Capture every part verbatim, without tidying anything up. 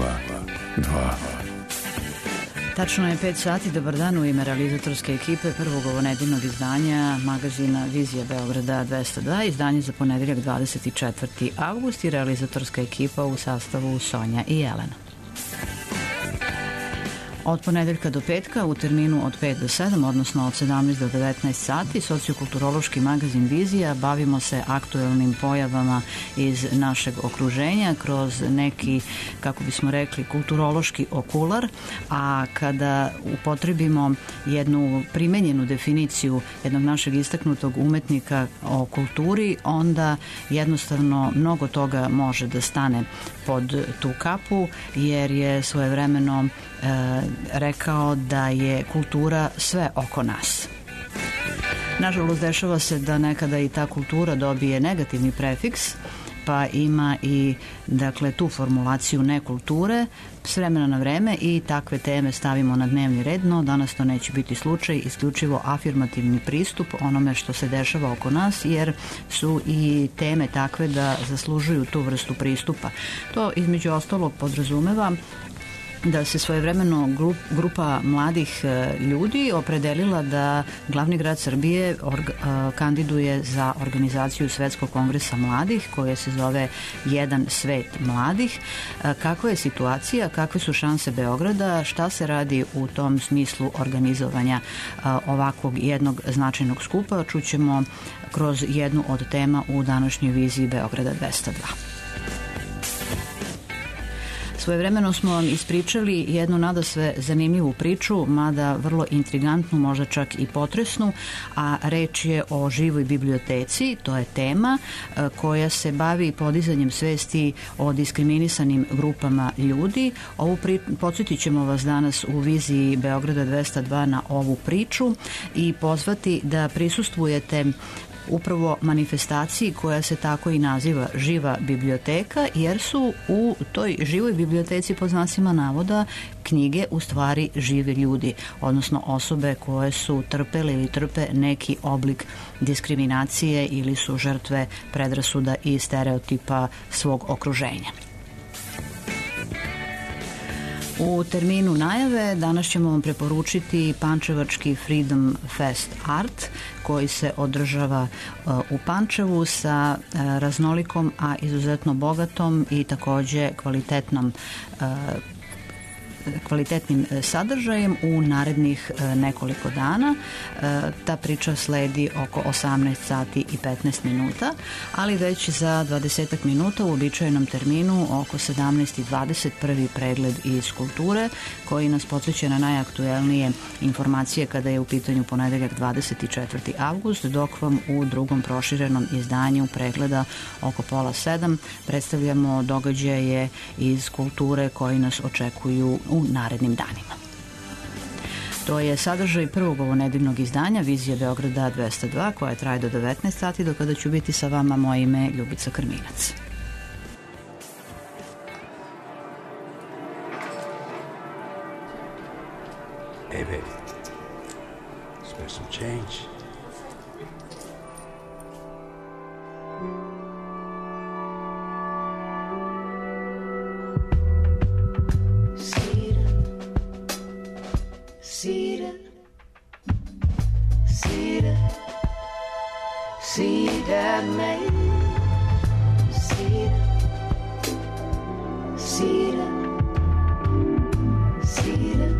dva dva. Tačno je pet sati, dobar dan u ime realizatorske ekipe prvog ovonedeljnog izdanja magazina Vizija Beograda dvesta dva, izdanje za ponedeljak dvadeset četvrti avgust i realizatorska ekipa u sastavu Sonja i Jelena. Od ponedeljka do petka u terminu od pet do sedam, odnosno od sedamnaest do devetnaest sati, sociokulturološki magazin Vizija, bavimo se aktuelnim pojavama iz našeg okruženja kroz neki, kako bismo rekli, kulturološki okular, a kada upotrebimo jednu primenjenu definiciju jednog našeg istaknutog umetnika o kulturi, onda jednostavno mnogo toga može da stane pod tu kapu, jer je svojevremeno e, rekao da je kultura sve oko nas. Nažalost, dešava se da nekada i ta kultura dobije negativni prefiks, pa ima i dakle tu formulaciju nekulture s vremena na vreme i takve teme stavimo na dnevni red, no danas to neće biti slučaj, isključivo afirmativni pristup onome što se dešava oko nas, jer su i teme takve da zaslužuju tu vrstu pristupa. To između ostalog podrazumeva da se svojevremeno grup, grupa mladih ljudi opredelila da glavni grad Srbije org, kandiduje za organizaciju Svetskog kongresa mladih koje se zove Jedan svet mladih. Kakva je situacija, kakve su šanse Beograda, šta se radi u tom smislu organizovanja ovakvog jednog značajnog skupa, čućemo kroz jednu od tema u današnjoj viziji Beograda dvesta dva. Svojevremeno smo vam ispričali jednu nadasve zanimljivu priču, mada vrlo intrigantnu, možda čak i potresnu, a reč je o živoj biblioteci. To je tema koja se bavi podizanjem svesti o diskriminisanim grupama ljudi. Ovu pri... Podsjetit ćemo vas danas u viziji Beograda dvesta dva na ovu priču i pozvati da prisustvujete upravo manifestaciji koja se tako i naziva Živa biblioteka, jer su u toj živoj biblioteci pod znacima navoda knjige u stvari živi ljudi, odnosno osobe koje su trpele ili trpe neki oblik diskriminacije ili su žrtve predrasuda i stereotipa svog okruženja. U terminu najave danas ćemo vam preporučiti pančevački Freedom Fest Art koji se održava u Pančevu sa raznolikom, a izuzetno bogatom i takođe kvalitetnom kvalitetnim sadržajem u narednih nekoliko dana. Ta priča sledi oko osamnaest sati i petnaest minuta, ali već za dvadesetak minuta u uobičajenom terminu oko sedamnaest i dvadeset prvi pregled iz kulture koji nas podsjeća na najaktuelnije informacije kada je u pitanju ponedeljak dvadeset četvrti avgust, dok vam u drugom proširenom izdanju pregleda oko pola sedam predstavljamo događaje iz kulture koji nas očekuju u narednim danima. To je sadržaj prvog ovonedeljnog izdanja Vizije Beograda dvesta dva koja traje do devetnaest sati, do kada ću biti sa vama. Moje ime je Ljubica Krminac. Hey baby, spare some change. Seated, seated, seated man. Seated, seated, seated,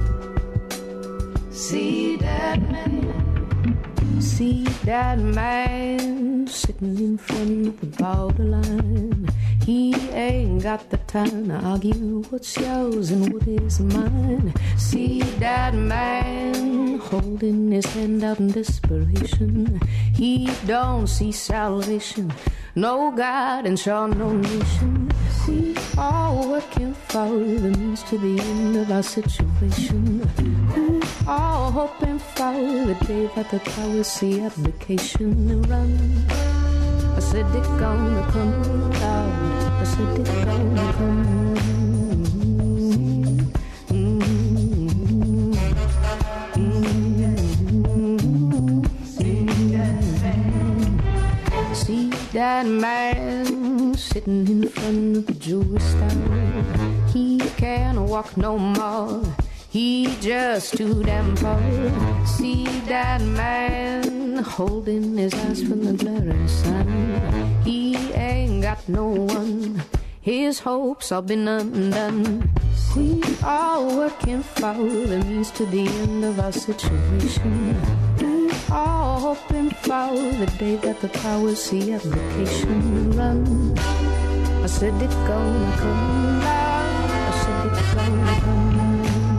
seated man. See that man sitting in front of the borderline. He ain't got the time to argue what's yours and what is mine. See that man holding his hand out in desperation. He don't see salvation, no God and sure no nation. We all working for the means to the end of our situation. We all hoping for the day that the power see application and run. I said it gonna come down. I said it gonna come. Mm-hmm. Mm-hmm. See that man sitting in front of the Jewish style. He can't walk no more. He just too damn poor. See that man holding his eyes from the glaring sun. He ain't got no one. His hopes all been undone. We are working for the means to the end of our situation. We are hoping for the day that the powers see application run. I said it gonna come down. I said it gonna come down.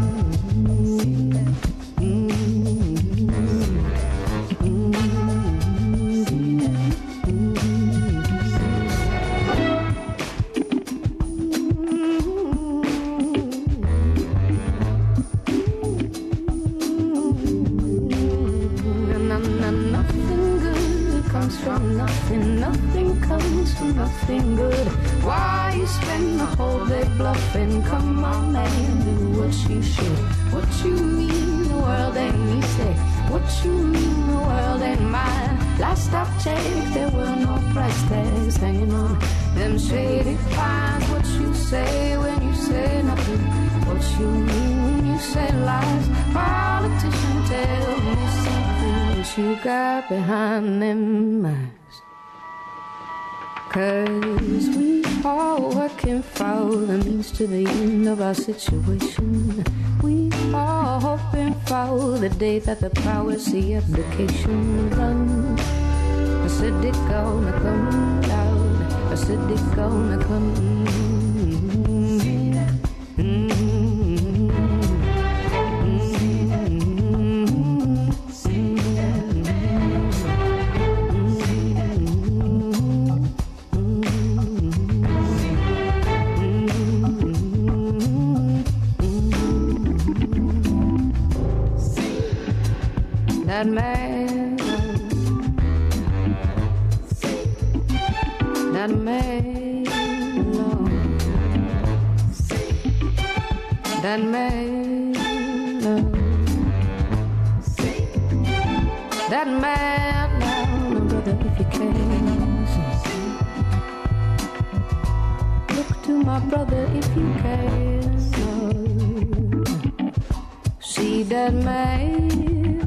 From nothing, nothing comes from nothing good. Why you spend the whole day bluffing? Come on, man, do what you should. What you mean, the world ain't me, say. What you mean, the world ain't mine. Last I checked, there were no price tags hanging on them shady pines. What you say when you say nothing? What you mean when you say lies? Politician, tell me something. What you got behind them eyes? 'Cause we are working for the means to the end of our situation. We are hoping for the day that the powers see application run. I said it gonna come down. I said it gonna come. Mm-hmm. That man, that man, that man, that man, now, brother, if you can, look to my brother if you can, see that man.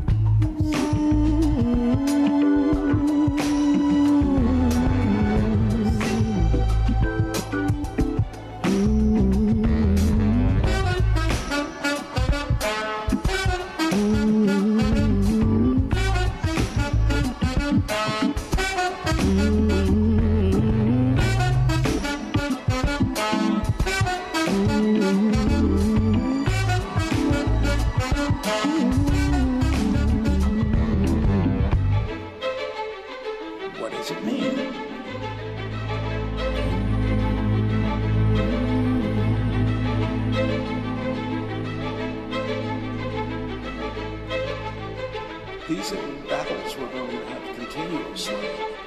These are battles we're going to have continuously.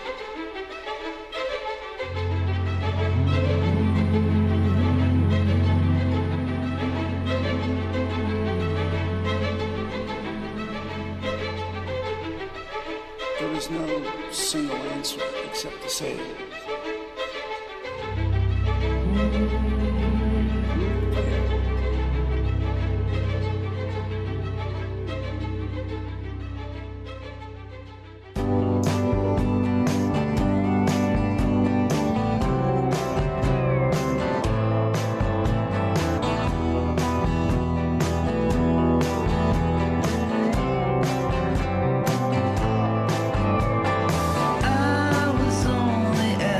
There is no single answer except to say I was only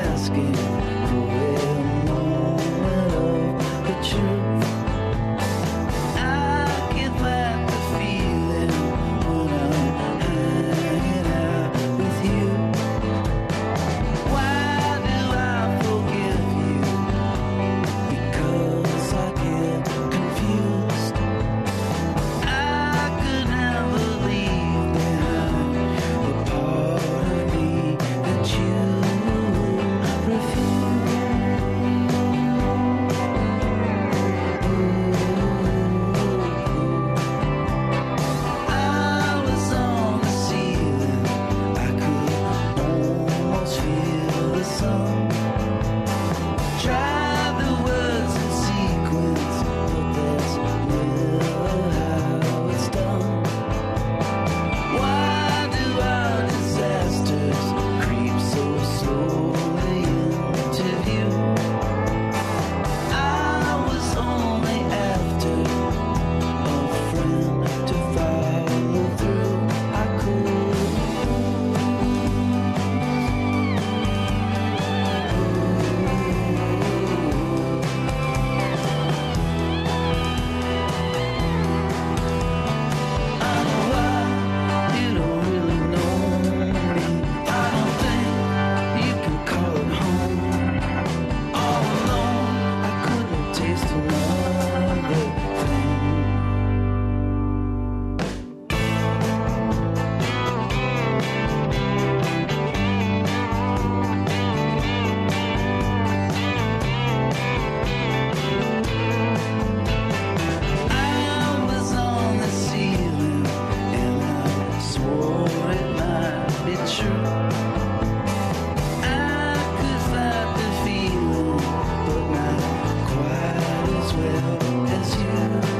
as well as you.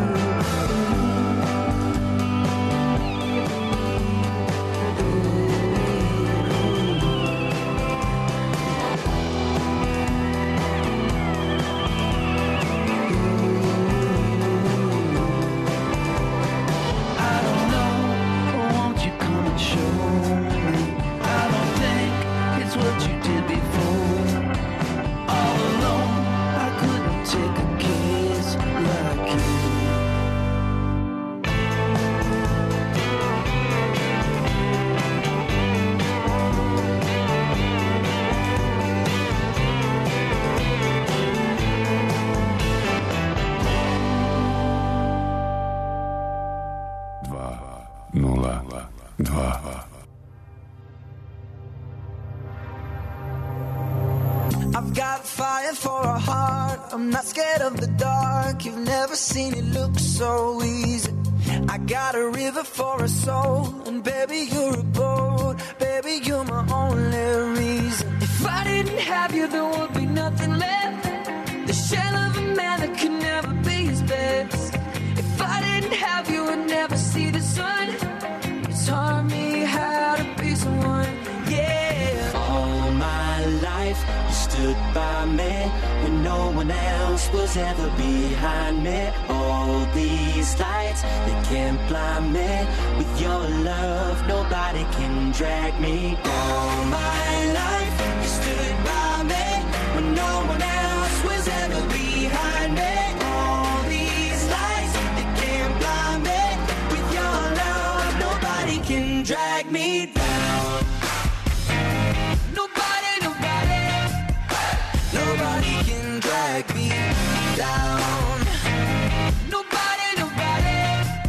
I've got fire for a heart, I'm not scared of the dark. You've never seen it look so easy. I got a river for a soul, and baby you're a boat. Baby you're my only reason. If I didn't have you there would be nothing left. The shell of a man that could never be his best. If I didn't have you I'd never see the sun. You taught me how to be someone, yeah. All my life you stood by me when no one else was ever behind me. All these lights, they can't blind me. With your love nobody can drag me down. All my life you stood by me when no one else was ever behind me. All these lights, they can't blind me. With your love nobody can drag me down. Nobody, nobody, nobody can drag me down. Nobody, nobody,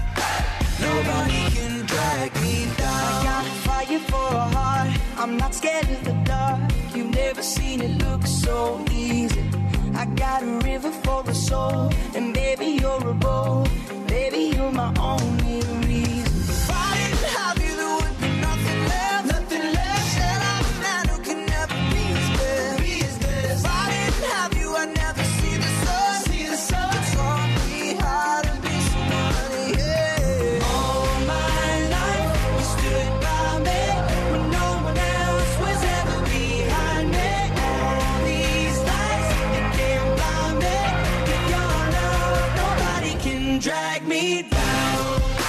nobody can drag me down. I got fire for a heart, I'm not scared of the dark. You've never seen it look so easy. I got a river for a soul, and baby you're a boat. Baby you're my only reason. If I didn't have you there would be nothing left. Nothing left. Shell of a man who can never be his best. Be his best. If I didn't have you I'd never see the sun. See the sun. You taught me how to be somebody, yeah. All my life you stood by me when no one else was ever behind me. All these lights, they can't blind me. With your love nobody can drag me down.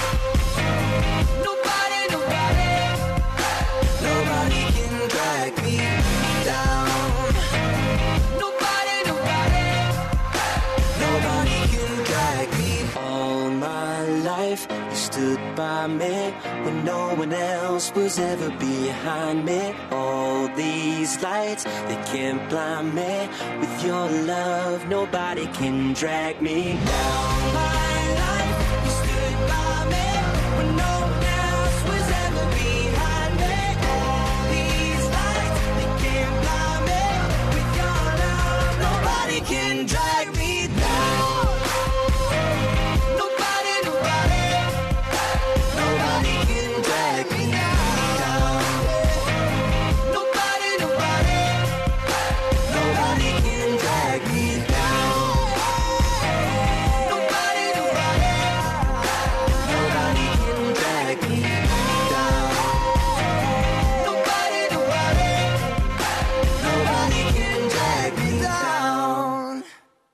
Nobody, nobody, nobody can drag me down. Nobody, nobody, nobody can drag me. All my life you stood by me when no one else was ever behind me. All these lights, they can't blind me. With your love nobody can drag me down. My life you stood by me when no one else was ever behind me. All these lights, they can't blind me. With your love nobody can drag me down. Nobody, nobody, nobody can drag me down. Nobody, nobody, nobody can drag me down. Nobody, nobody, nobody can drag me down. Nobody, nobody, nobody can drag me down.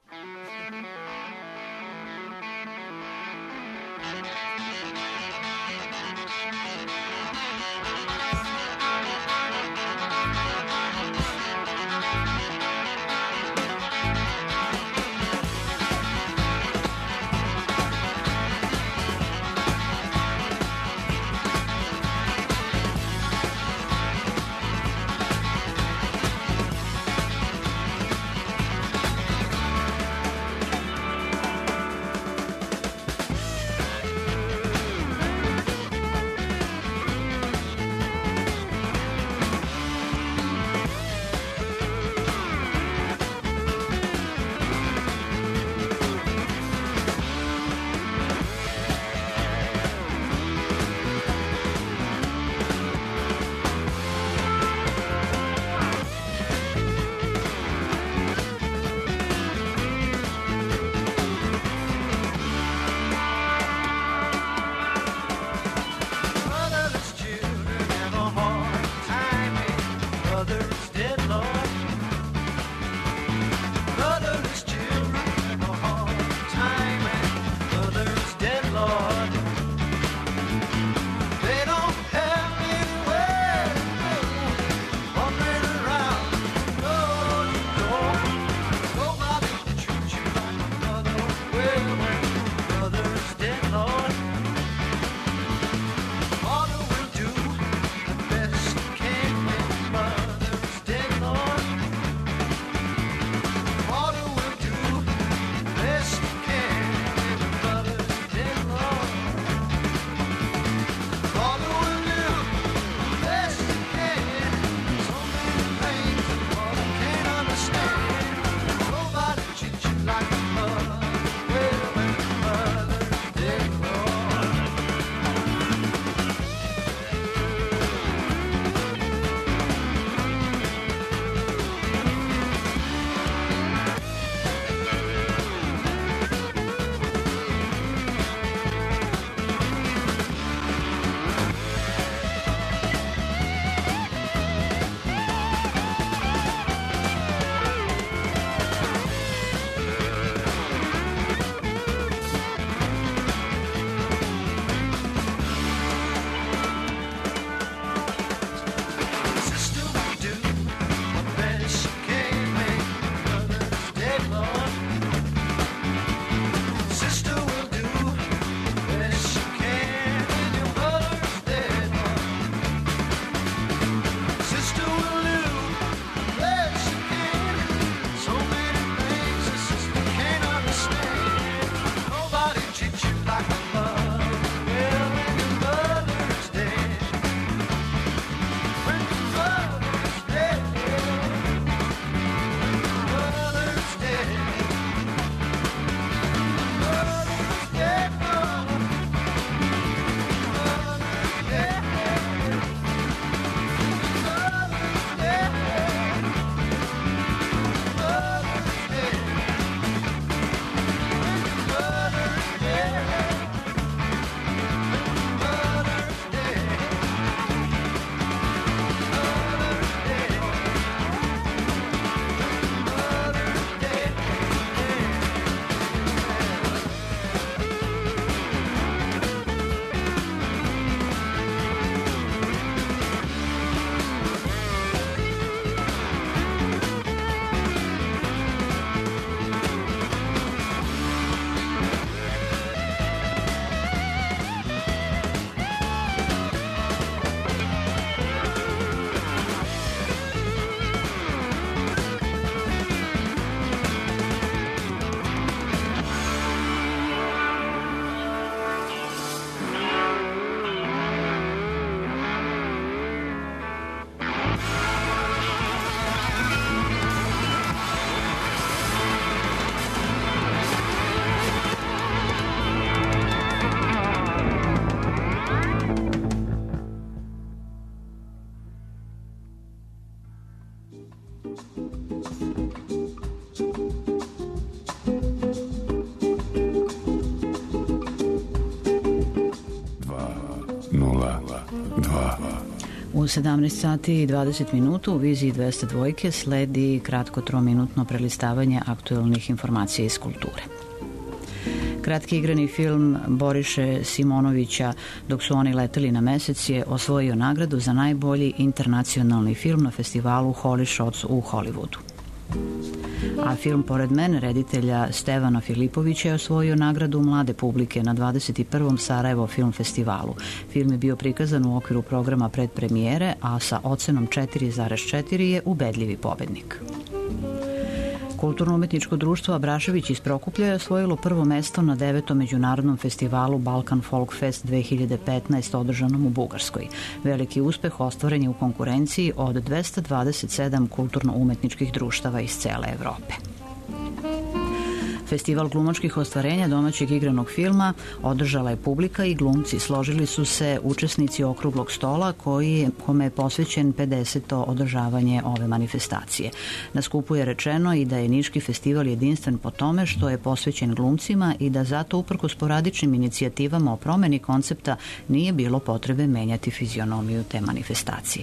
U sedamnaest sati i dvadeset minuta u Viziji dvesta dva sledi kratko trominutno prelistavanje aktuelnih informacija iz kulture. Kratki igrani film Boriše Simonovića Dok su oni leteli na mesec je osvojio nagradu za najbolji internacionalni film na festivalu Holy Shots u Hollywoodu. A film Pored mene reditelja Stevana Filipovića je osvojio nagradu mlade publike na dvadeset prvom Sarajevo film festivalu. Film je bio prikazan u okviru programa predpremijere, a sa ocenom četiri zarez četiri je ubedljivi pobednik. Kulturno-umetničko društvo Abrašević iz Prokuplja je osvojilo prvo mesto na devetom međunarodnom festivalu Balkan Folk Fest dve hiljade petnaest održanom u Bugarskoj. Veliki uspeh ostvaren je u konkurenciji od dvesta dvadeset sedam kulturno-umetničkih društava iz cele Evrope. Festival glumačkih ostvarenja domaćeg igranog filma održala je publika i glumci. Složili su se učesnici okruglog stola koji, kome je posvećen pedeseto održavanje ove manifestacije. Na skupu je rečeno i da je Niški festival jedinstven po tome što je posvećen glumcima i da zato uprkos sporadičnim inicijativama o promeni koncepta nije bilo potrebe menjati fizionomiju te manifestacije.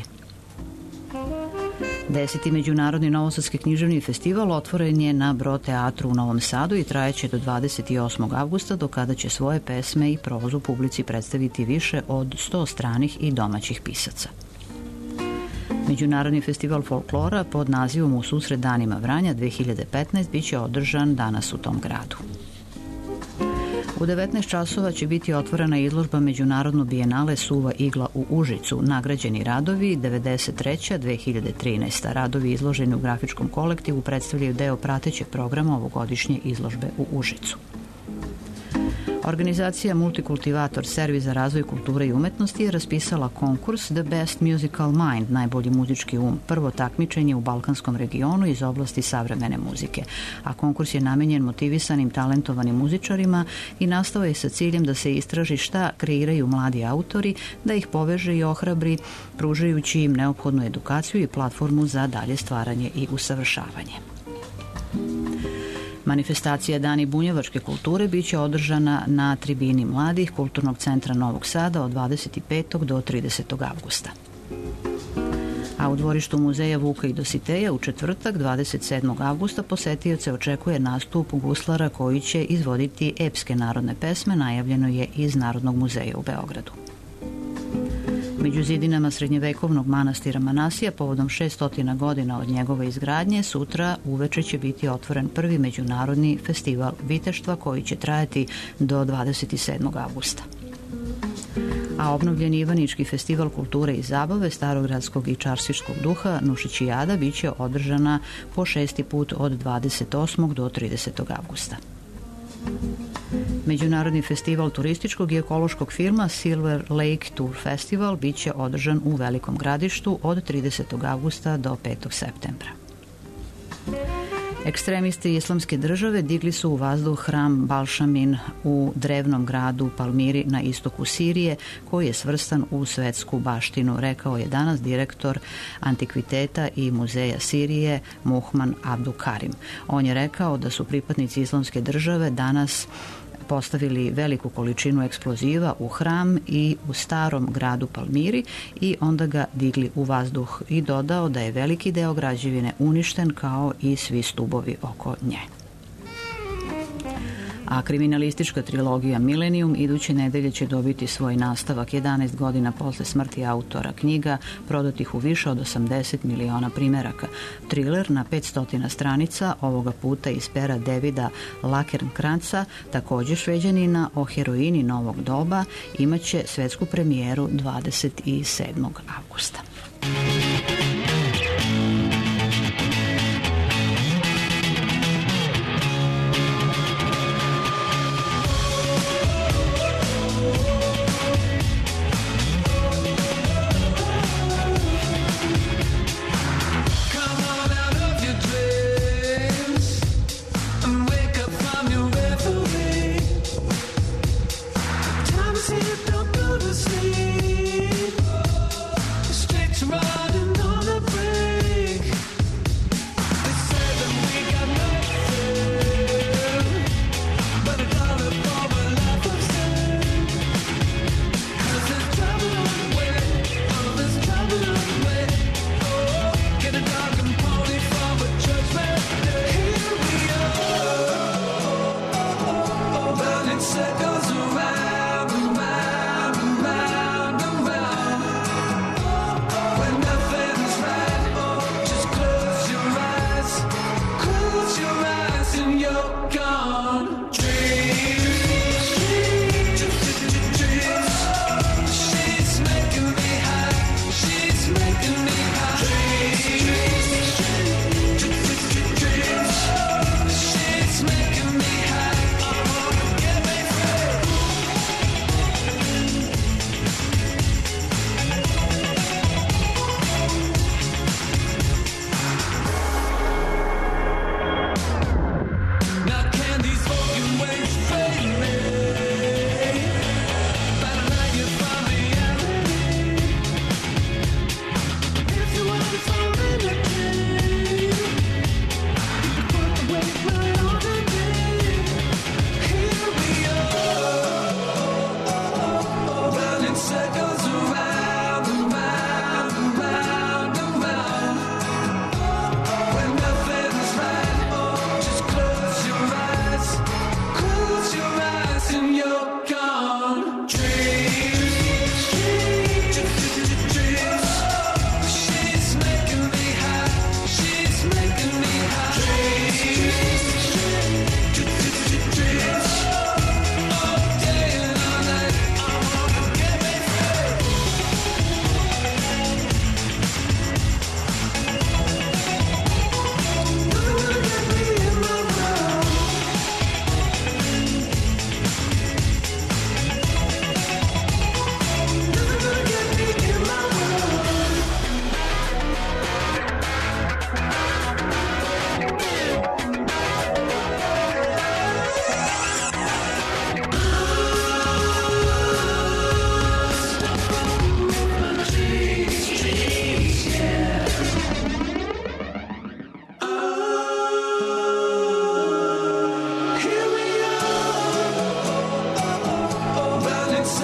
Deseti međunarodni novosadski književni festival otvoren je na Bro teatru u Novom Sadu i trajeće do dvadeset osmog avgusta, do kada će svoje pesme i prozu publici predstaviti više od sto stranih i domaćih pisaca. Međunarodni festival folklora pod nazivom U susret danima Vranja dve hiljade petnaest biće održan danas u tom gradu. U devetnaest časova će biti otvorena izložba Međunarodno bijenale Suva igla u Užicu. Nagrađeni radovi devedeset treća do dve hiljade trinaesta. Radovi izloženi u grafičkom kolektivu predstavljaju deo pratećeg programa ovogodišnje izložbe u Užicu. Organizacija Multikultivator, servis za razvoj kulture i umetnosti, je raspisala konkurs The Best Musical Mind, najbolji muzički um, prvo takmičenje u balkanskom regionu iz oblasti savremene muzike. A konkurs je namenjen motivisanim, talentovanim muzičarima i nastao je sa ciljem da se istraži šta kreiraju mladi autori, da ih poveže i ohrabri, pružajući im neophodnu edukaciju i platformu za dalje stvaranje i usavršavanje. Manifestacija Dani bunjevačke kulture biće održana na tribini mladih Kulturnog centra Novog Sada od dvadeset petog do tridesetog avgusta. A u dvorištu muzeja Vuka i Dositeja u četvrtak dvadeset sedmog avgusta posetioce očekuje nastup guslara koji će izvoditi epske narodne pesme, najavljeno je iz Narodnog muzeja u Beogradu. Među zidinama srednjevekovnog manastira Manasija, povodom šeststotina godina od njegove izgradnje, sutra uveče će biti otvoren prvi međunarodni festival viteštva koji će trajati do dvadeset sedmog avgusta. A obnovljeni Ivanički festival kulture i zabave starogradskog i čarstiškog duha Nušićijada biće održana po šesti put od dvadeset osmog do tridesetog avgusta. Međunarodni festival turističkog i ekološkog filma Silver Lake Tour Festival biće održan u Velikom Gradištu od tridesetog avgusta do petog septembra. Ekstremisti Islamske države digli su u vazduh hram Balšamin u drevnom gradu Palmiri na istoku Sirije, koji je svrstan u svetsku baštinu, rekao je danas direktor Antikviteta i muzeja Sirije Muhman Abdukarim. On je rekao da su pripadnici Islamske države danas postavili veliku količinu eksploziva u hram i u starom gradu Palmiri i onda ga digli u vazduh i dodao da je veliki deo građevine uništen kao i svi stubovi oko nje. A kriminalistička trilogija Millennium iduće nedelje će dobiti svoj nastavak jedanaest godina posle smrti autora knjiga, prodatih u više od osamdeset miliona primeraka. Triler na petsto stranica, ovoga puta iz pera Davida Lakernkranca, takođe Šveđanina, o heroini novog doba, imaće svetsku premijeru dvadeset sedmog avgusta. Don't go to sleep. Straight to run.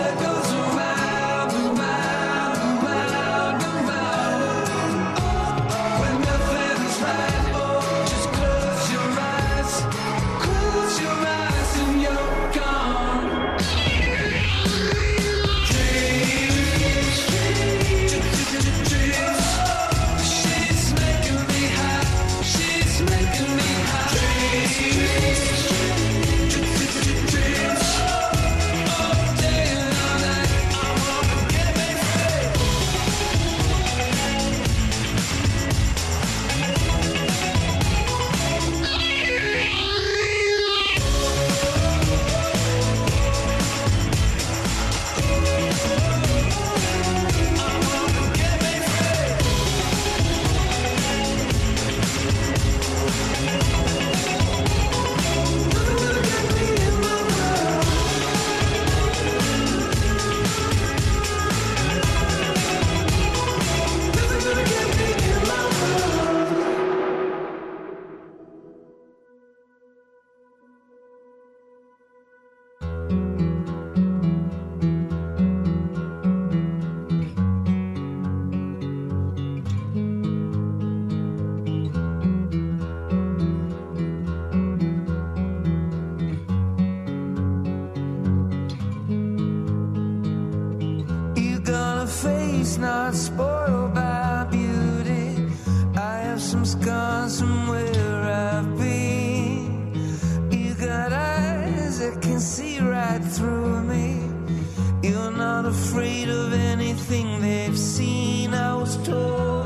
face not spoiled by beauty. I have some scars from where I've been. You got eyes that can see right through me. You're not afraid of anything they've seen. I was told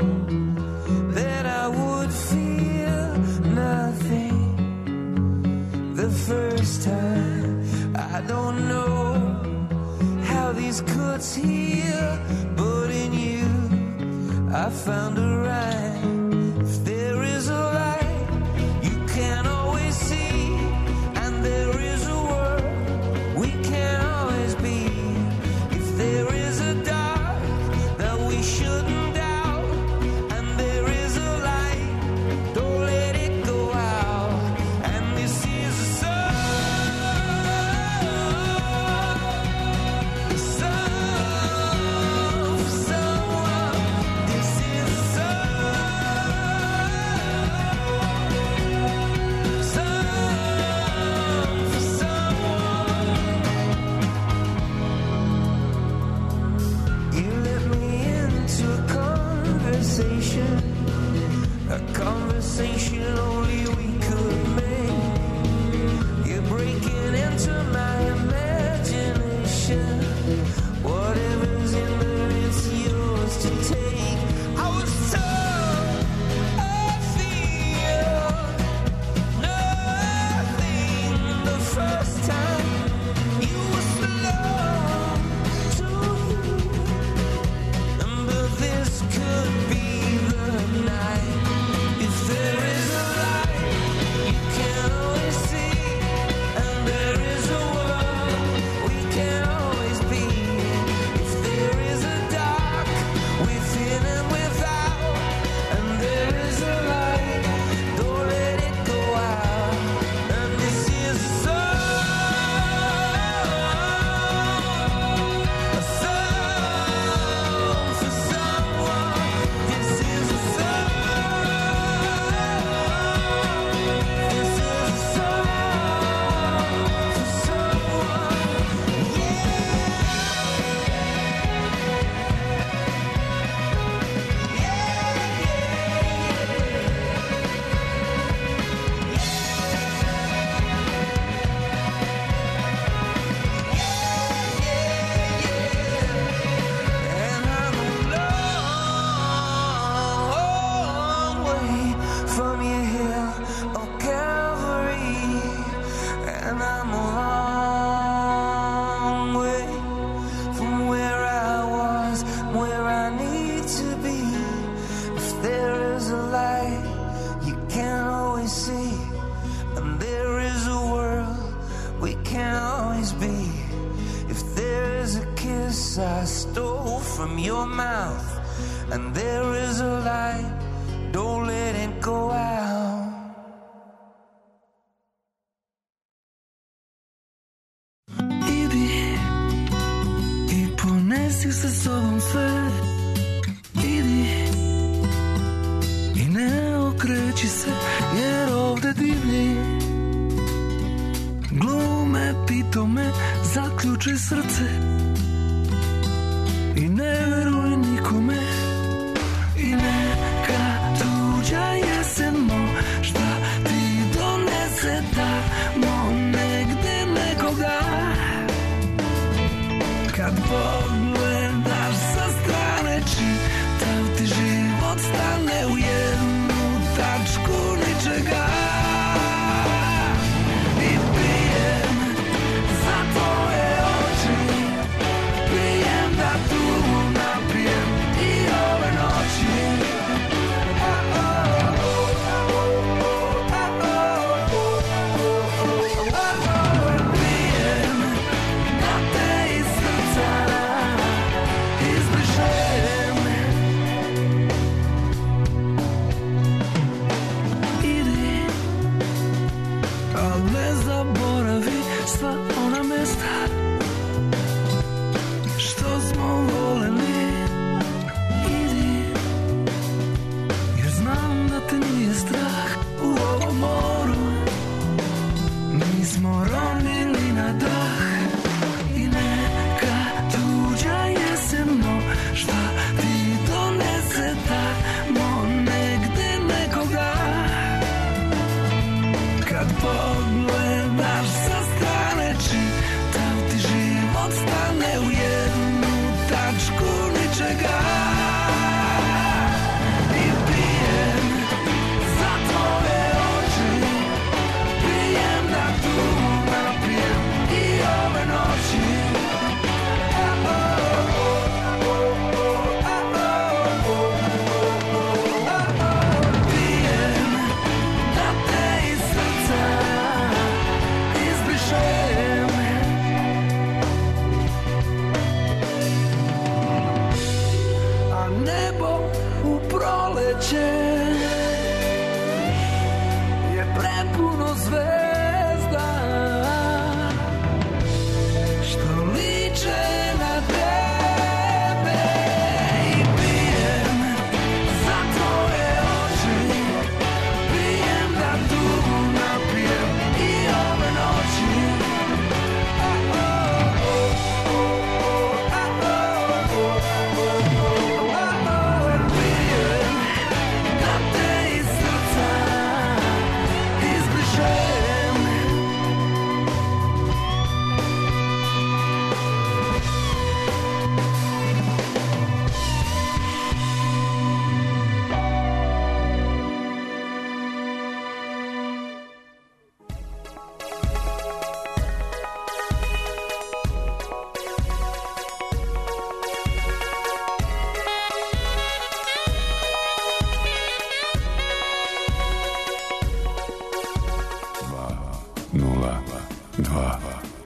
that I would feel nothing the first time. I don't know how these cuts heal, but in you I found a rhyme. If there is a light you can't always see, and there is a world we can't always be. If there is a dark that we shouldn't doubt, and there is a light, don't let it go out. And this is a song, a song for someone. This is a song, song for someone. You let me into a conversation, a conversation only we could make. You're breaking into my imagination. Whatever's in there, it's yours to take. I was told I feel nothing the first time. You were slow to hear, but this could be the night. If there is a light you can't always see, and there is a world we can't always be. If there is a dark within and without, and there is a light, don't let it go out. And this is a song, a song for someone. This is a song, this is a song for someone. And I'm a long way from your hill, oh Calvary. And I'm a long way from where I was, where I need to be. If there is a light you can't always see, and there is a world we can't always be. If there is a kiss I stole from your mouth, and there is a light, don't let it go out. Baby, nosi sa sobom sve. Idi i ne okreći se, jer ovde divlji glume, pitome, zaključaj srce i ne veruj nikome. I neka tuđa jesen možda ti donese tamo negde nekoga. Kad pogledaš sa strane, čitav ti život stane u jednu tačku ničega. I pijem za tvoje oči, pijem da tu napijem i ove noći. Pijem da te iz srca izbrišem. Idi, al ne zaboravi sva ona mesta što smo voleli. Idi, jer znam da te nije strah u ovom moru. Mi smo ronili na dah. I neka tuđa jesen možda ti donese tamo negde nekoga. Kad pogledaš sa strane, čitav ti život stane u jednu tačku ničega. I pijem za tvoje oči, pijem da tu napijem i ove noći. Pijem da te iz srca izbrišem. A nebo u proleće je prepuno zvezda što liče na tebe. I pijem za tvoje oči, pijem da tu napijem i ove noći. Pijem da te iz srca izbrišem. Nula dva.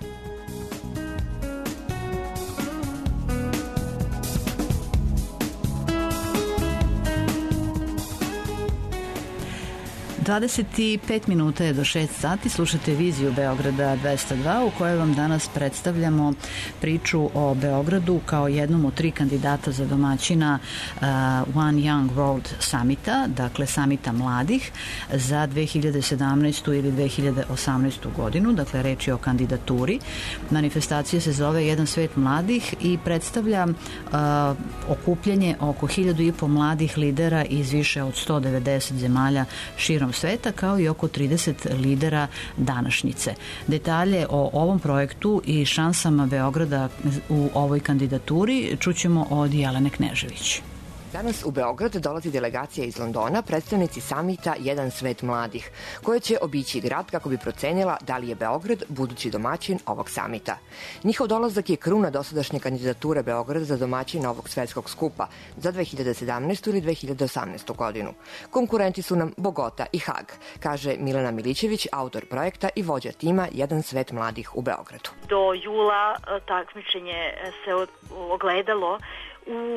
dvadeset pet minuta je do šest sati, slušate Viziju Beograda dvesta dva u kojoj vam danas predstavljamo priču o Beogradu kao jednom od tri kandidata za domaćina uh, One Young World Summita, dakle Samita mladih za dve hiljade sedamnaestu ili dve hiljade osamnaestu godinu, dakle reč je o kandidaturi. Manifestacija se zove Jedan svet mladih i predstavlja uh, okupljanje oko hiljadu i po mladih lidera iz više od sto devedeset zemalja širom sveta, kao i oko trideset lidera današnjice. Detalje o ovom projektu i šansama Beograda u ovoj kandidaturi čućemo od Jelene Knežević. Danas u Beograd dolazi delegacija iz Londona, predstavnici samita Jedan svet mladih, koja će obići grad kako bi procenila da li je Beograd budući domaćin ovog samita. Njihov dolazak je kruna dosadašnje kandidature Beograda za domaćina ovog svetskog skupa za dve hiljade sedamnaestu ili dve hiljade osamnaestu godinu. Konkurenti su nam Bogota i Hag, kaže Milena Milićević, autor projekta i vođa tima Jedan svet mladih u Beogradu. Do jula takmičenje se ogledalo u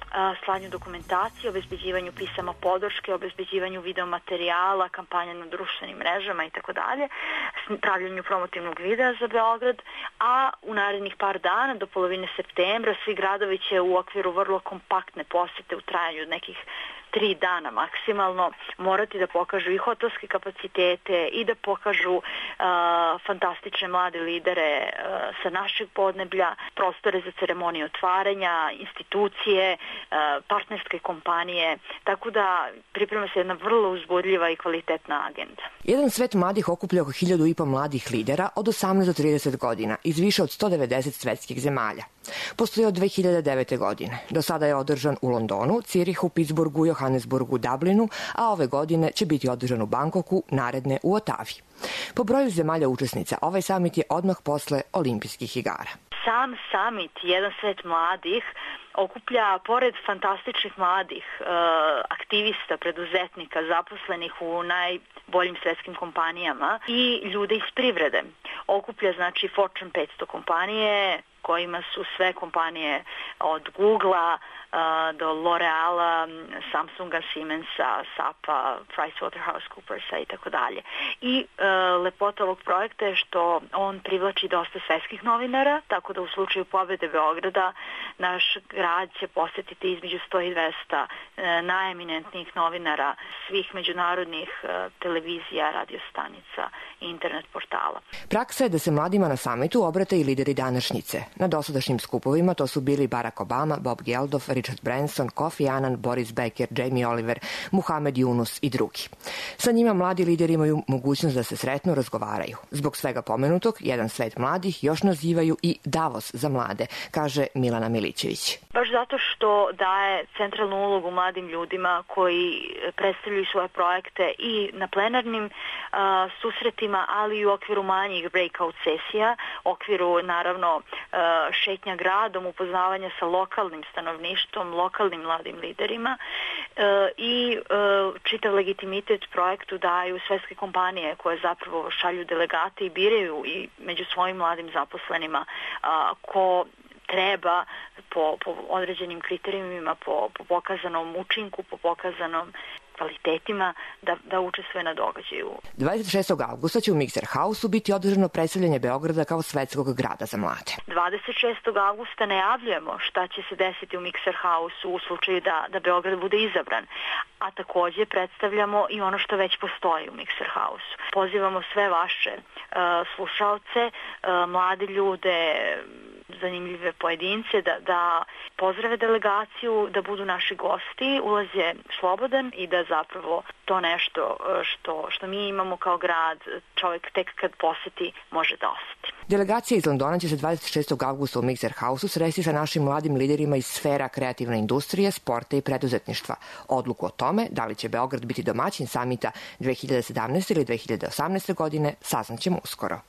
slanju dokumentacije, obezbeđivanju pisama podrške, obezbeđivanju videomaterijala, kampanja na društvenim mrežama i tako dalje, pravljanju promotivnog videa za Beograd, a u narednih par dana do polovine septembra svi gradovi će u okviru vrlo kompaktne posete u trajanju od nekih tri dana maksimalno morati da pokažu i hotelske kapacitete i da pokažu uh, fantastične mlade lidere uh, sa našeg podneblja, prostore za ceremonije otvaranja, institucije, uh, partnerske kompanije, tako da priprema se jedna vrlo uzbudljiva i kvalitetna agenda. Jedan svet mladih okuplja oko hiljadu i po mladih lidera od osamnaest do trideset godina iz više od sto devedeset svetskih zemalja. Postoji od dve hiljade devete. godine. Do sada je održan u Londonu, Cirihu, Pittsburghu, Johannesburgu, Dublinu, a ove godine će biti održan u Bangkoku, naredne u Otavi. Po broju zemalja učesnica, ovaj samit je odmah posle olimpijskih igara. Sam samit, jedan svet mladih, okuplja, pored fantastičnih mladih uh, aktivista, preduzetnika, zaposlenih u najboljim svetskim kompanijama i ljude iz privrede. Okuplja, znači, Fortune petsto kompanije, kojima su sve kompanije od Googlea uh, do L'Oreala, Samsunga, Siemensa, Sapa, PricewaterhouseCoopersa i tako dalje. I uh, lepota ovog projekta je što on privlači dosta svetskih novinara, tako da u slučaju pobede Beograda naš grad će posetiti između sto i dvesta uh, najeminentnijih novinara svih međunarodnih uh, televizija, radiostanica i internet portala. Praksa je da se mladima na samitu obrate i lideri današnjice. Na dosadašnjim skupovima to su bili Barack Obama, Bob Geldof, Richard Branson, Kofi Annan, Boris Becker, Jamie Oliver, Muhamed Yunus i drugi. Sa njima mladi lideri imaju mogućnost da se sretnu, razgovaraju. Zbog svega pomenutog, jedan svet mladih još nazivaju i Davos za mlade, kaže Milana Milićević. Baš zato što daje centralnu ulogu mladim ljudima koji predstavljaju svoje projekte i na plenarnim uh, susretima, ali i u okviru manjih breakout sesija, u okviru naravno uh, šetnja gradom, upoznavanja sa lokalnim stanovništvom, lokalnim mladim liderima uh, i uh, čitav legitimitet projektu daju svetske kompanije koje zapravo šalju delegate i biraju i među svojim mladim zaposlenima uh, ko treba po, po određenim kriterijumima, po, po pokazanom učinku, po pokazanom kvalitetima da, da učestvuje na događaju. dvadeset šestog avgusta će u Mixer House-u biti održano predstavljanje Beograda kao svetskog grada za mlade. dvadeset šestog avgusta najavljujemo šta će se desiti u Mixer House-u u slučaju da, da Beograd bude izabran, a takođe predstavljamo i ono što već postoji u Mixer House-u. Pozivamo sve vaše uh, slušalce, uh, mlade ljude, zanimljive pojedince da, da pozdrave delegaciju, da budu naši gosti, ulaz je slobodan i da zapravo to nešto što, što mi imamo kao grad čovjek tek kad poseti može da oseti. Delegacija iz Londona će se dvadeset šestog avgusta u Mixer House-u sresti sa našim mladim liderima iz sfera kreativne industrije, sporta i preduzetništva. Odluku o tome da li će Beograd biti domaćin samita dve hiljade sedamnaeste. ili dve hiljade osamnaeste. godine saznaćemo uskoro.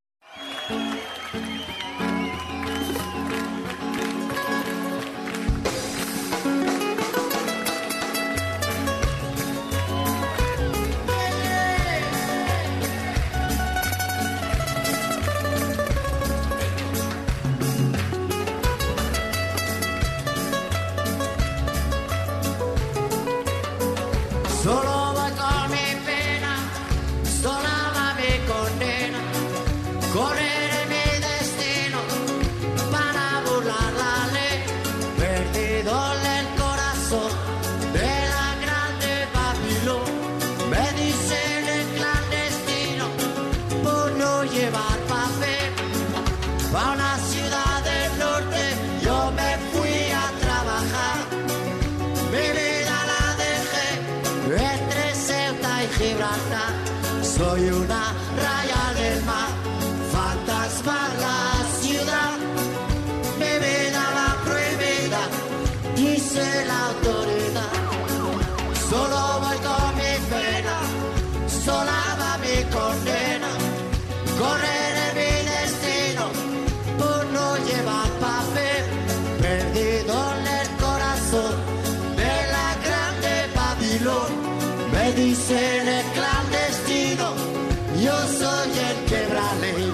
Solo voy con mi pena, sola va mi condena, correre mi destino para burlar la ley, perdido el corazón de la grande Babilón, me dicen el clandestino por no llevar papel, pa' una ciudad del norte yo me fui a trabajar, mi vida la dejé entre Ceuta y Gibraltar, soy una raya del mar, fantasma la ciudad, mi vida va prohibida, dice la autoridad, solo voy con mi pena, sola va mi condena, correré mi destino por no llevar papel, perdido en el corazón de la grande Babilón, me dicen el clandestino, yo soy el quebraley,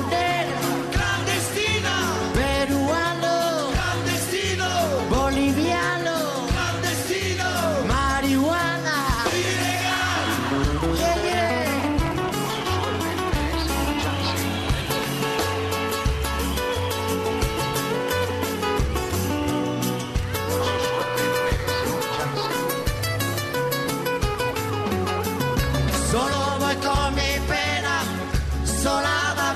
malonero, clandestino, peruano, clandestino, boliviano.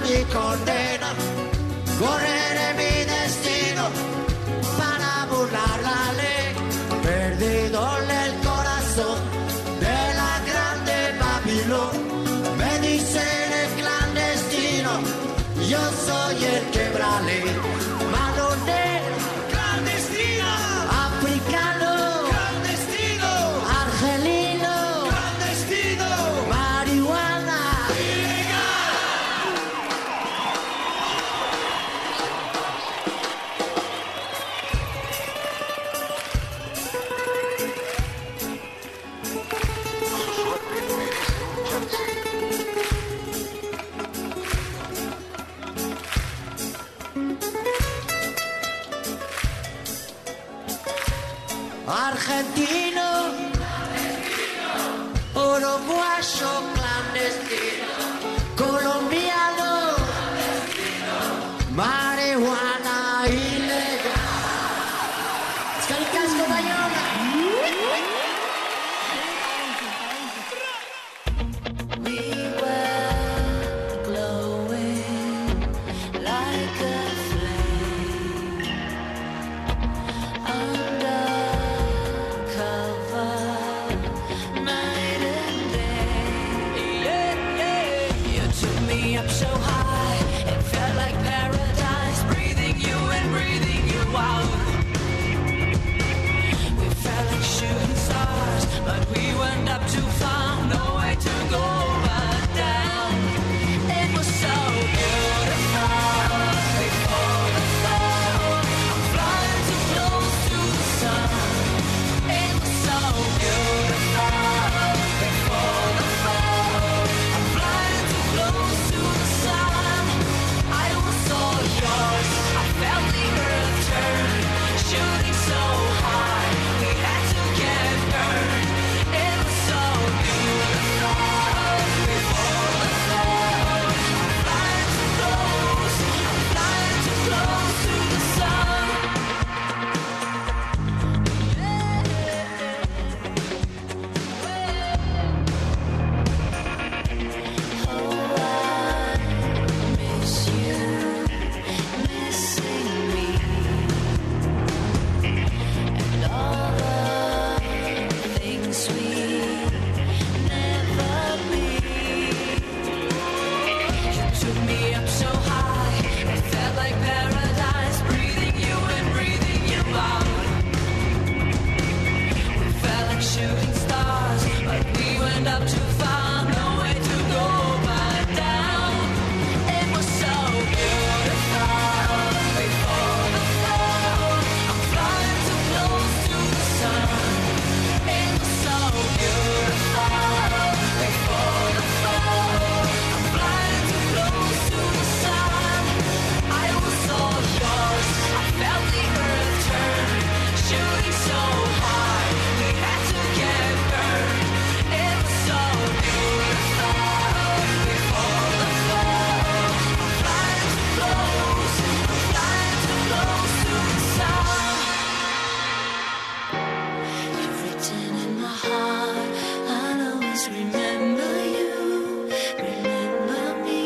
mi condena, correré mi destino para burlar la ley, perdido el corazón de la grande Babilón. Me dicen el clandestino, yo soy el quebrale, malonero, clandestino, africano, clandestino, argelino, clandestino, marihuana, ilegal. Argentino, uruguayo clandestino, colombiano, marihuana ilegal. Scaricasco Bayona. We were glowing like a flame under cover, night and day. Yeah, yeah. You took me up so high, it felt like paradise. Breathing you in, breathing you out. We felt like shooting stars, but we went up too far. No way to go but down. It was so beautiful before the fall. I'm flying too close to the sun. It was so beautiful before the fall. I'm flying too close to the sun. I was all yours. I felt the earth turn, shooting so high. We had to get burned. It was so beautiful before the fall. I'm flying too close. I'm flying too close to the sun. Oh, I miss you, missing me, and all the things we never be. You took me up so high, it felt like paradise. Breathing you in, breathing you out. We felt like shooting stars, but we went up too far. No way to go but down. It was so beautiful before the fall. I'm flying too close to the sun. It was so beautiful before the fall. I'm flying too close to the sun. I was all yours. I felt the earth turn, shooting so high. We had to get burned. It was so beautiful before the fall. I'm flying too close. I'm flying too close to the sun. You're written in my heart. I'll always remember you, remember me.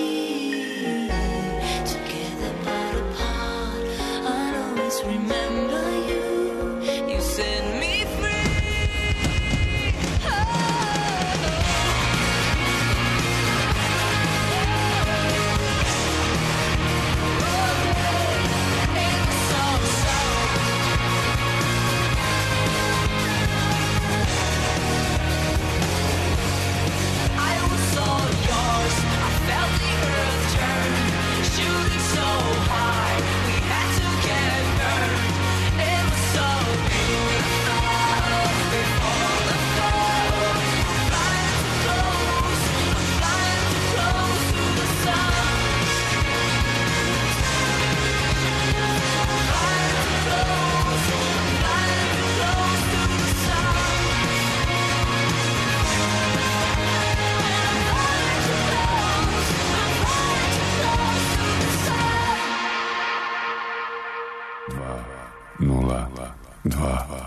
Together but apart, I'll always remember you. You set me free. Oh. It was so, so. I was all yours. I felt the earth turn, shooting so high. We had to get burned. It was so beautiful before the fall. I'm flying too close. I'm flying too close to the sun. I'm flying too close. I'm flying too close to the sun. Два, нула, два.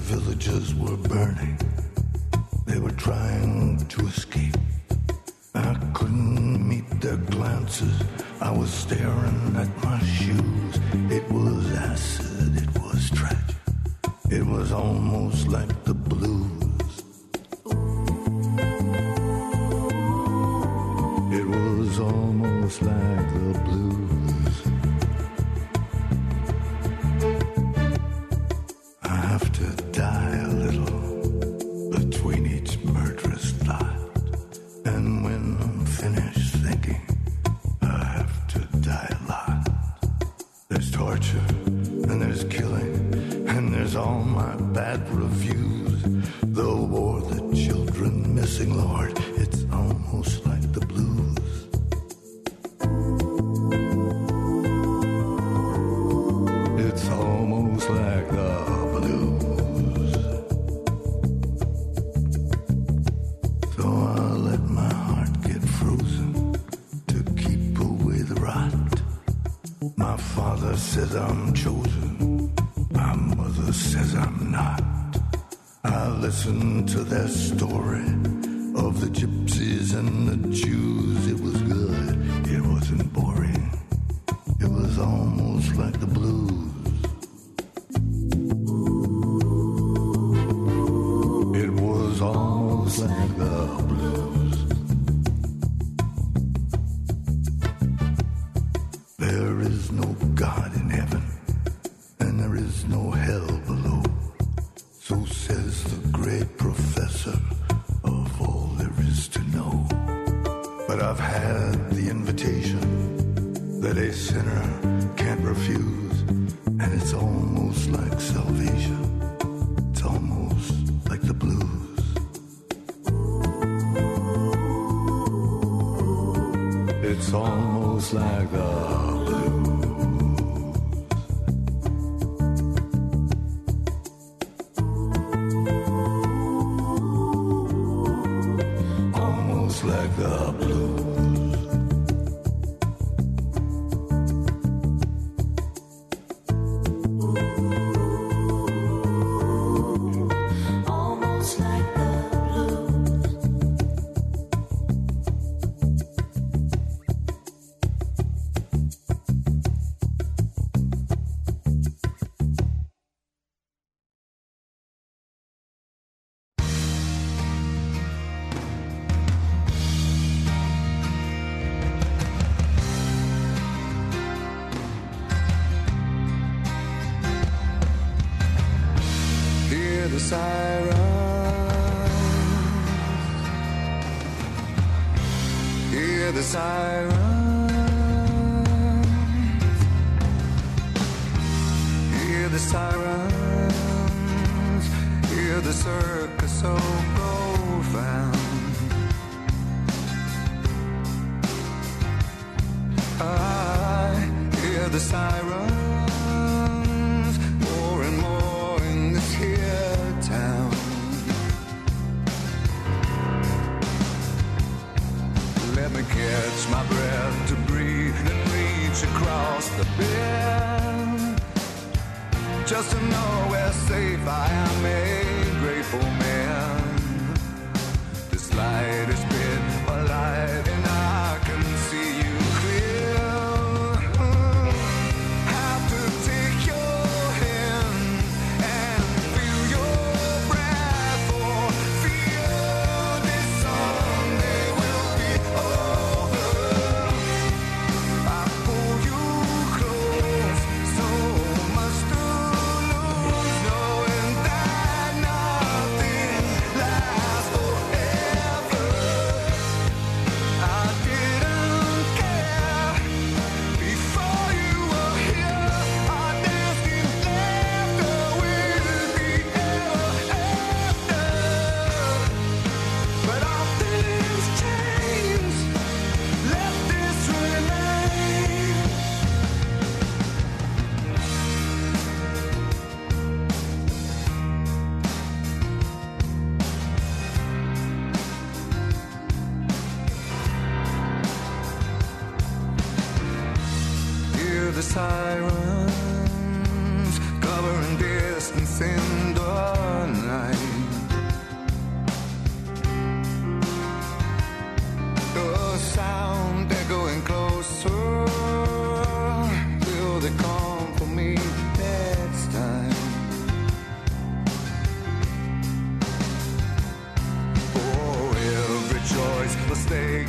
villages were burning. They were trying to escape. I couldn't meet their glances. I was staring at my shoes. It was acid, it was tragic. It was almost like the blues. It was almost like the blues. I have to die a little between each murderous thought. And when I'm finished thinking, I have to die a lot. There's torture, and there's killing, and there's all my bad reviews. The war, the children missing, Lord, it's almost like the blues. It's almost like the blues. So I let my heart get frozen to keep away the rot. My father says I'm chosen. My mother says I'm not. I listen to their story of the gypsies and the Jews. It was good, it wasn't boring. It was almost like the blues. It was almost like the blues. There is no God in heaven, and there is no hell below. So says the great professor of all there is to know. But I've had the invitation that a sinner can't refuse, and it's almost like salvation. It's almost like the blues. It's almost like the blues. Almost like the blues. Almost like the blues. Hear the sirens. Hear the sirens. Hear the sirens. Hear the circus so profound. I hear the sirens more and more in this here town. Let me catch my breath to breathe and reach across the bend, just to know where safe I am, a grateful man. This light is bit by light and I can see you clear. Have to take your hand and feel your breath, for fear this someday will be over. I pull you close, so much to lose, knowing that nothing lasts forever. I didn't care before you were here. Our dancing laughter will be ever after. But all things change. Let this remain. Hear the sirens covering distance in darkness.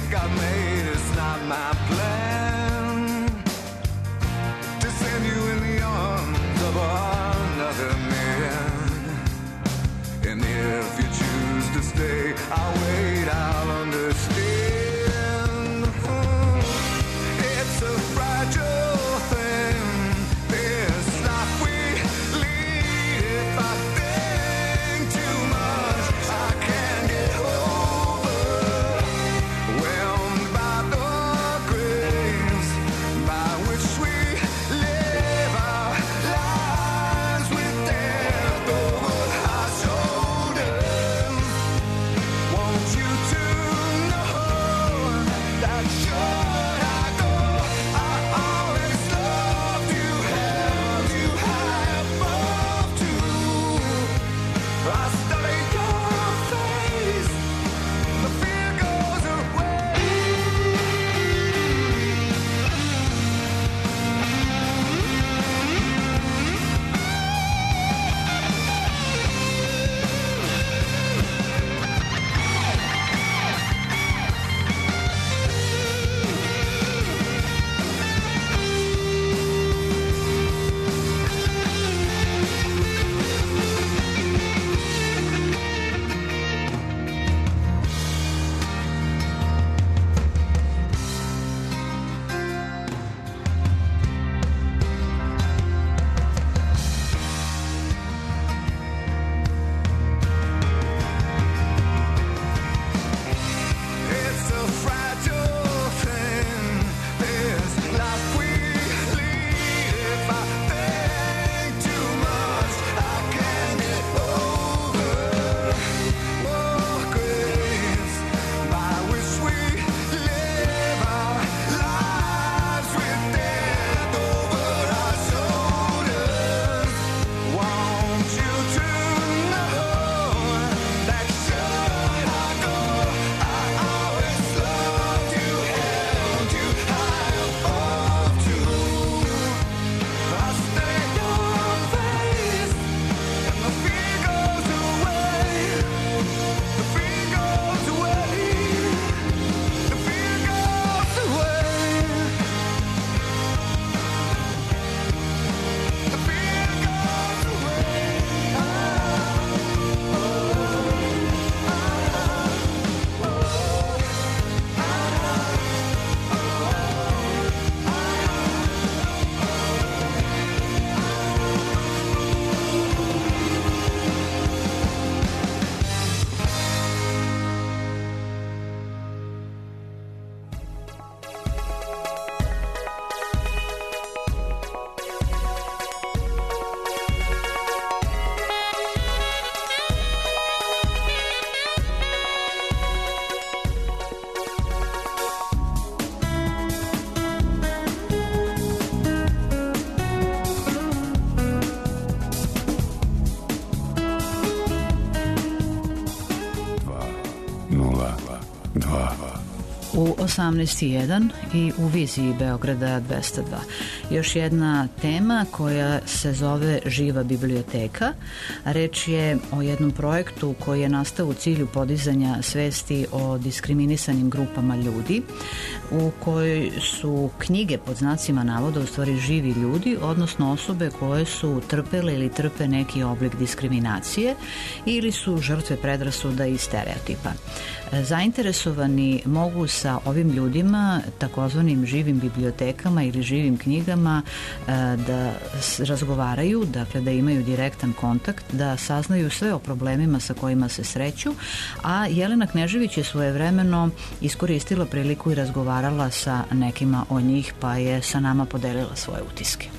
got made. It's not my plan to send you in the arms of another man. And if you choose to stay, I'll wait, I'll understand. It's a fragile thing, this life we lead. If I think too much, I can't get overwhelmed by the grace by which we live our lives with death over our shoulders. Want you to know that should I go, I always loved you, held you high above too. I study your face, the fear goes away. It's a fragile thing, this life we lead. If I think too much, I can't get over. Oh, grace by which we live our lives with death over our shoulders. Want you to know that should I go, I always loved you, held you high above too. I study your face, and the fear goes away. The fear goes away. The fear goes away. The fear goes away. nula dva. U osamnaest i jedan i u viziji Beograda dvesta dva. Još jedna tema koja se zove Živa biblioteka. Reč je o jednom projektu koji je nastao u cilju podizanja svesti o diskriminisanim grupama ljudi, u kojoj su knjige pod znacima navoda u stvari živi ljudi, odnosno osobe koje su trpele ili trpe neki oblik diskriminacije ili su žrtve predrasuda i stereotipa. Zainteresovani mogu sa ovim ljudima, takozvanim živim bibliotekama ili živim knjigama, da razgovaraju, dakle da imaju direktan kontakt, da saznaju sve o problemima sa kojima se sreću, a Jelena Knežević je svojevremeno iskoristila priliku i razgovarala sa nekima od njih, pa je sa nama podelila svoje utiske.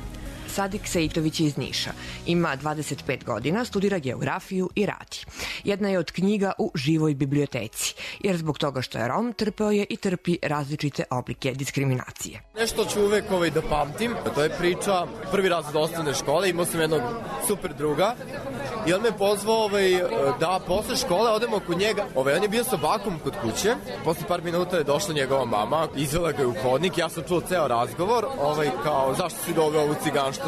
Sadik Sejtović je iz Niša. Ima dvadeset pet godina, studira geografiju i radi. Jedna je od knjiga u živoj biblioteci, jer zbog toga što je Rom, trpeo je i trpi različite oblike diskriminacije. Nešto ću uvek ovaj da pamtim, to je priča prvi razred osnovne škole, imao sam jednog super druga i on me pozvao ovaj, da posle škole odemo kod njega. Ovaj, on je bio sa bakom kod kuće, posle par minuta je došla njegova mama, izvela ga je u hodnik, ja sam čuo ceo razgovor, ovaj, kao zašto si doveo ovu ciganštinu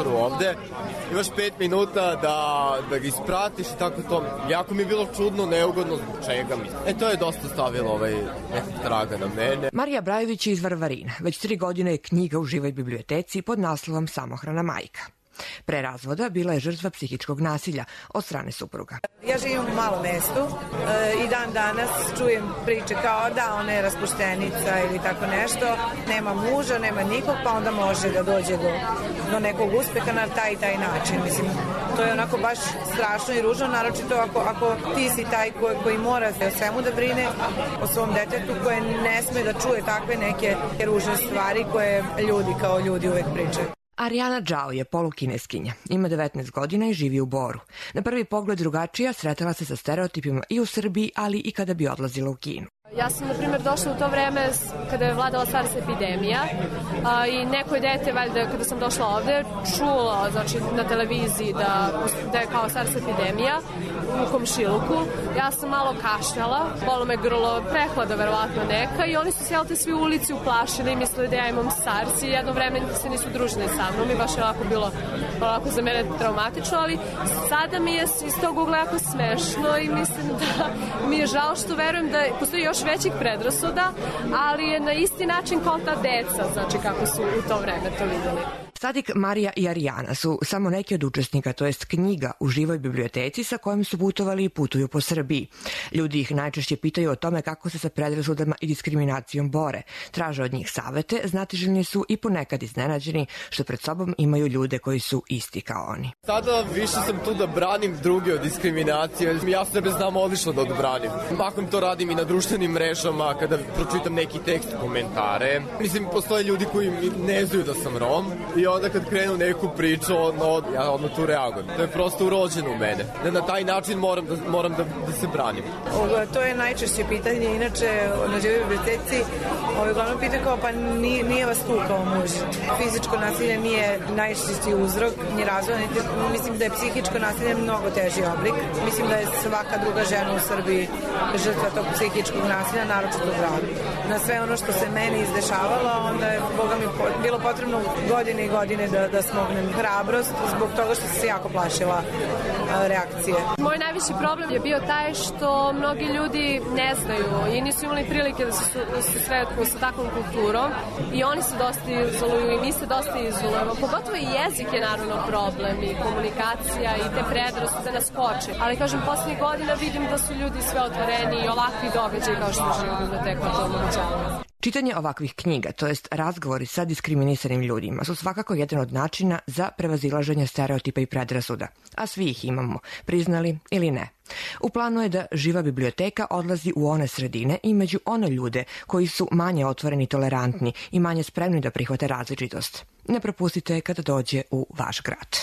prostoru ovde, imaš pet minuta da, da ga ispratiš i tako to. Jako mi je bilo čudno, neugodno, zbog čega mi. E, to je dosta stavilo ovaj nekog traga na mene. Marija Brajović je iz Varvarina. Već tri godine je knjiga u živoj biblioteci pod naslovom Samohrana majka. Pre razvoda bila je žrtva psihičkog nasilja od strane supruga. Ja živim u malom mestu e, i dan danas čujem priče kao da ona je raspuštenica ili tako nešto, nema muža, nema nikog, pa onda može da dođe do, do nekog uspeha na taj i taj način. Mislim, to je onako baš strašno i ružno, naročito ako, ako ti si taj koji, koji mora o svemu da brine, o svom detetu, koje ne sme da čuje takve neke ružne stvari koje ljudi kao ljudi uvek pričaju. Arijana Džao je polukineskinja, ima devetnaest godina i živi u Boru. Na prvi pogled drugačija, sretala se sa stereotipima i u Srbiji, ali i kada bi odlazila u Kinu. Ja sam, na primjer, došla u to vreme kada je vladala SARS epidemija a, i neko je dete, valjda, kada sam došla ovde, čulo, znači, na televiziji da, da je kao SARS epidemija u komšiluku. Ja sam malo kašljala, bolo me grlo, prehlada verovatno neka i oni su se, jelte, svi u ulici uplašili i mislili da ja imam SARS i jedno vreme se nisu družili sa mnom i baš je ovako bilo ovako za mene traumatično, ali sada mi je iz tog ugla jako smešno i mislim da mi je žao što verujem da postoji još većih predrasuda, ali je na isti način kao ta deca, znači kako su u to vreme to videli. Sadik, Marija i Arijana su samo neki od učesnika, to jest knjiga u živoj biblioteci sa kojim su putovali i putuju po Srbiji. Ljudi ih najčešće pitaju o tome kako se sa predrasudama i diskriminacijom bore. Traže od njih savete, znatiželjni su i ponekad iznenađeni što pred sobom imaju ljude koji su isti kao oni. Sada više sam tu da branim druge od diskriminacije. Ja sebe znam odlično da odbranim. Mahom to radim i na društvenim mrežama kada pročitam neki tekst, komentare. Mislim, postoje ljudi koji ne znaju da sam Rom i onda kad krenu neku priču, ono, ja odmah tu reagujem. To je prosto urođeno u mene. Da na taj način moram da, moram da, da se branim. Ovo, to je najčešće pitanje, inače na živoj biblioteci ovo uglavnom pitanje kao pa nije, nije vas tu kao muž. Fizičko nasilje nije najčešći uzrok, ni razvoj, mislim da je psihičko nasilje mnogo teži oblik. Mislim da je svaka druga žena u Srbiji žrtva tog psihičkog nasilja, naročito u gradu. Na sve ono što se meni izdešavalo, onda je, Boga mi, bilo potrebno godine i godine da, da smognem hrabrost zbog toga što sam se jako plašila a, reakcije. Moj najveći problem je bio taj što mnogi ljudi ne znaju i nisu imali prilike da se, da se sretnu sa takvom kulturom i oni se dosta izoluju i mi se dosta izolujemo. Pogotovo i jezik je naravno problem i komunikacija i te predrasude nas koče. Ali kažem, poslednjih godina vidim da su ljudi sve otvoreni i ovakvi događaji kao što živi u biblioteku to omogućavaju. Čitanje ovakvih knjiga, to jest razgovori sa diskriminisanim ljudima, su svakako jedan od načina za prevazilaženje stereotipa i predrasuda, a svi ih imamo, priznali ili ne. U planu je da Živa biblioteka odlazi u one sredine i među one ljude koji su manje otvoreni, tolerantni i manje spremni da prihvate različitost. Ne propustite kada dođe u vaš grad.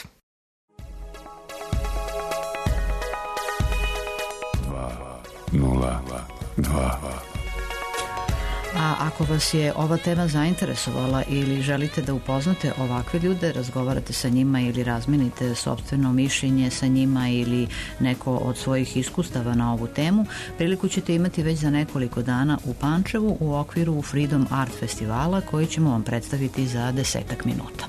dva nula dva. A ako vas je ova tema zainteresovala ili želite da upoznate ovakve ljude, razgovarate sa njima ili razmenite sopstveno mišljenje sa njima ili neko od svojih iskustava na ovu temu, priliku ćete imati već za nekoliko dana u Pančevu u okviru Freedom Art festivala koji ćemo vam predstaviti za desetak minuta.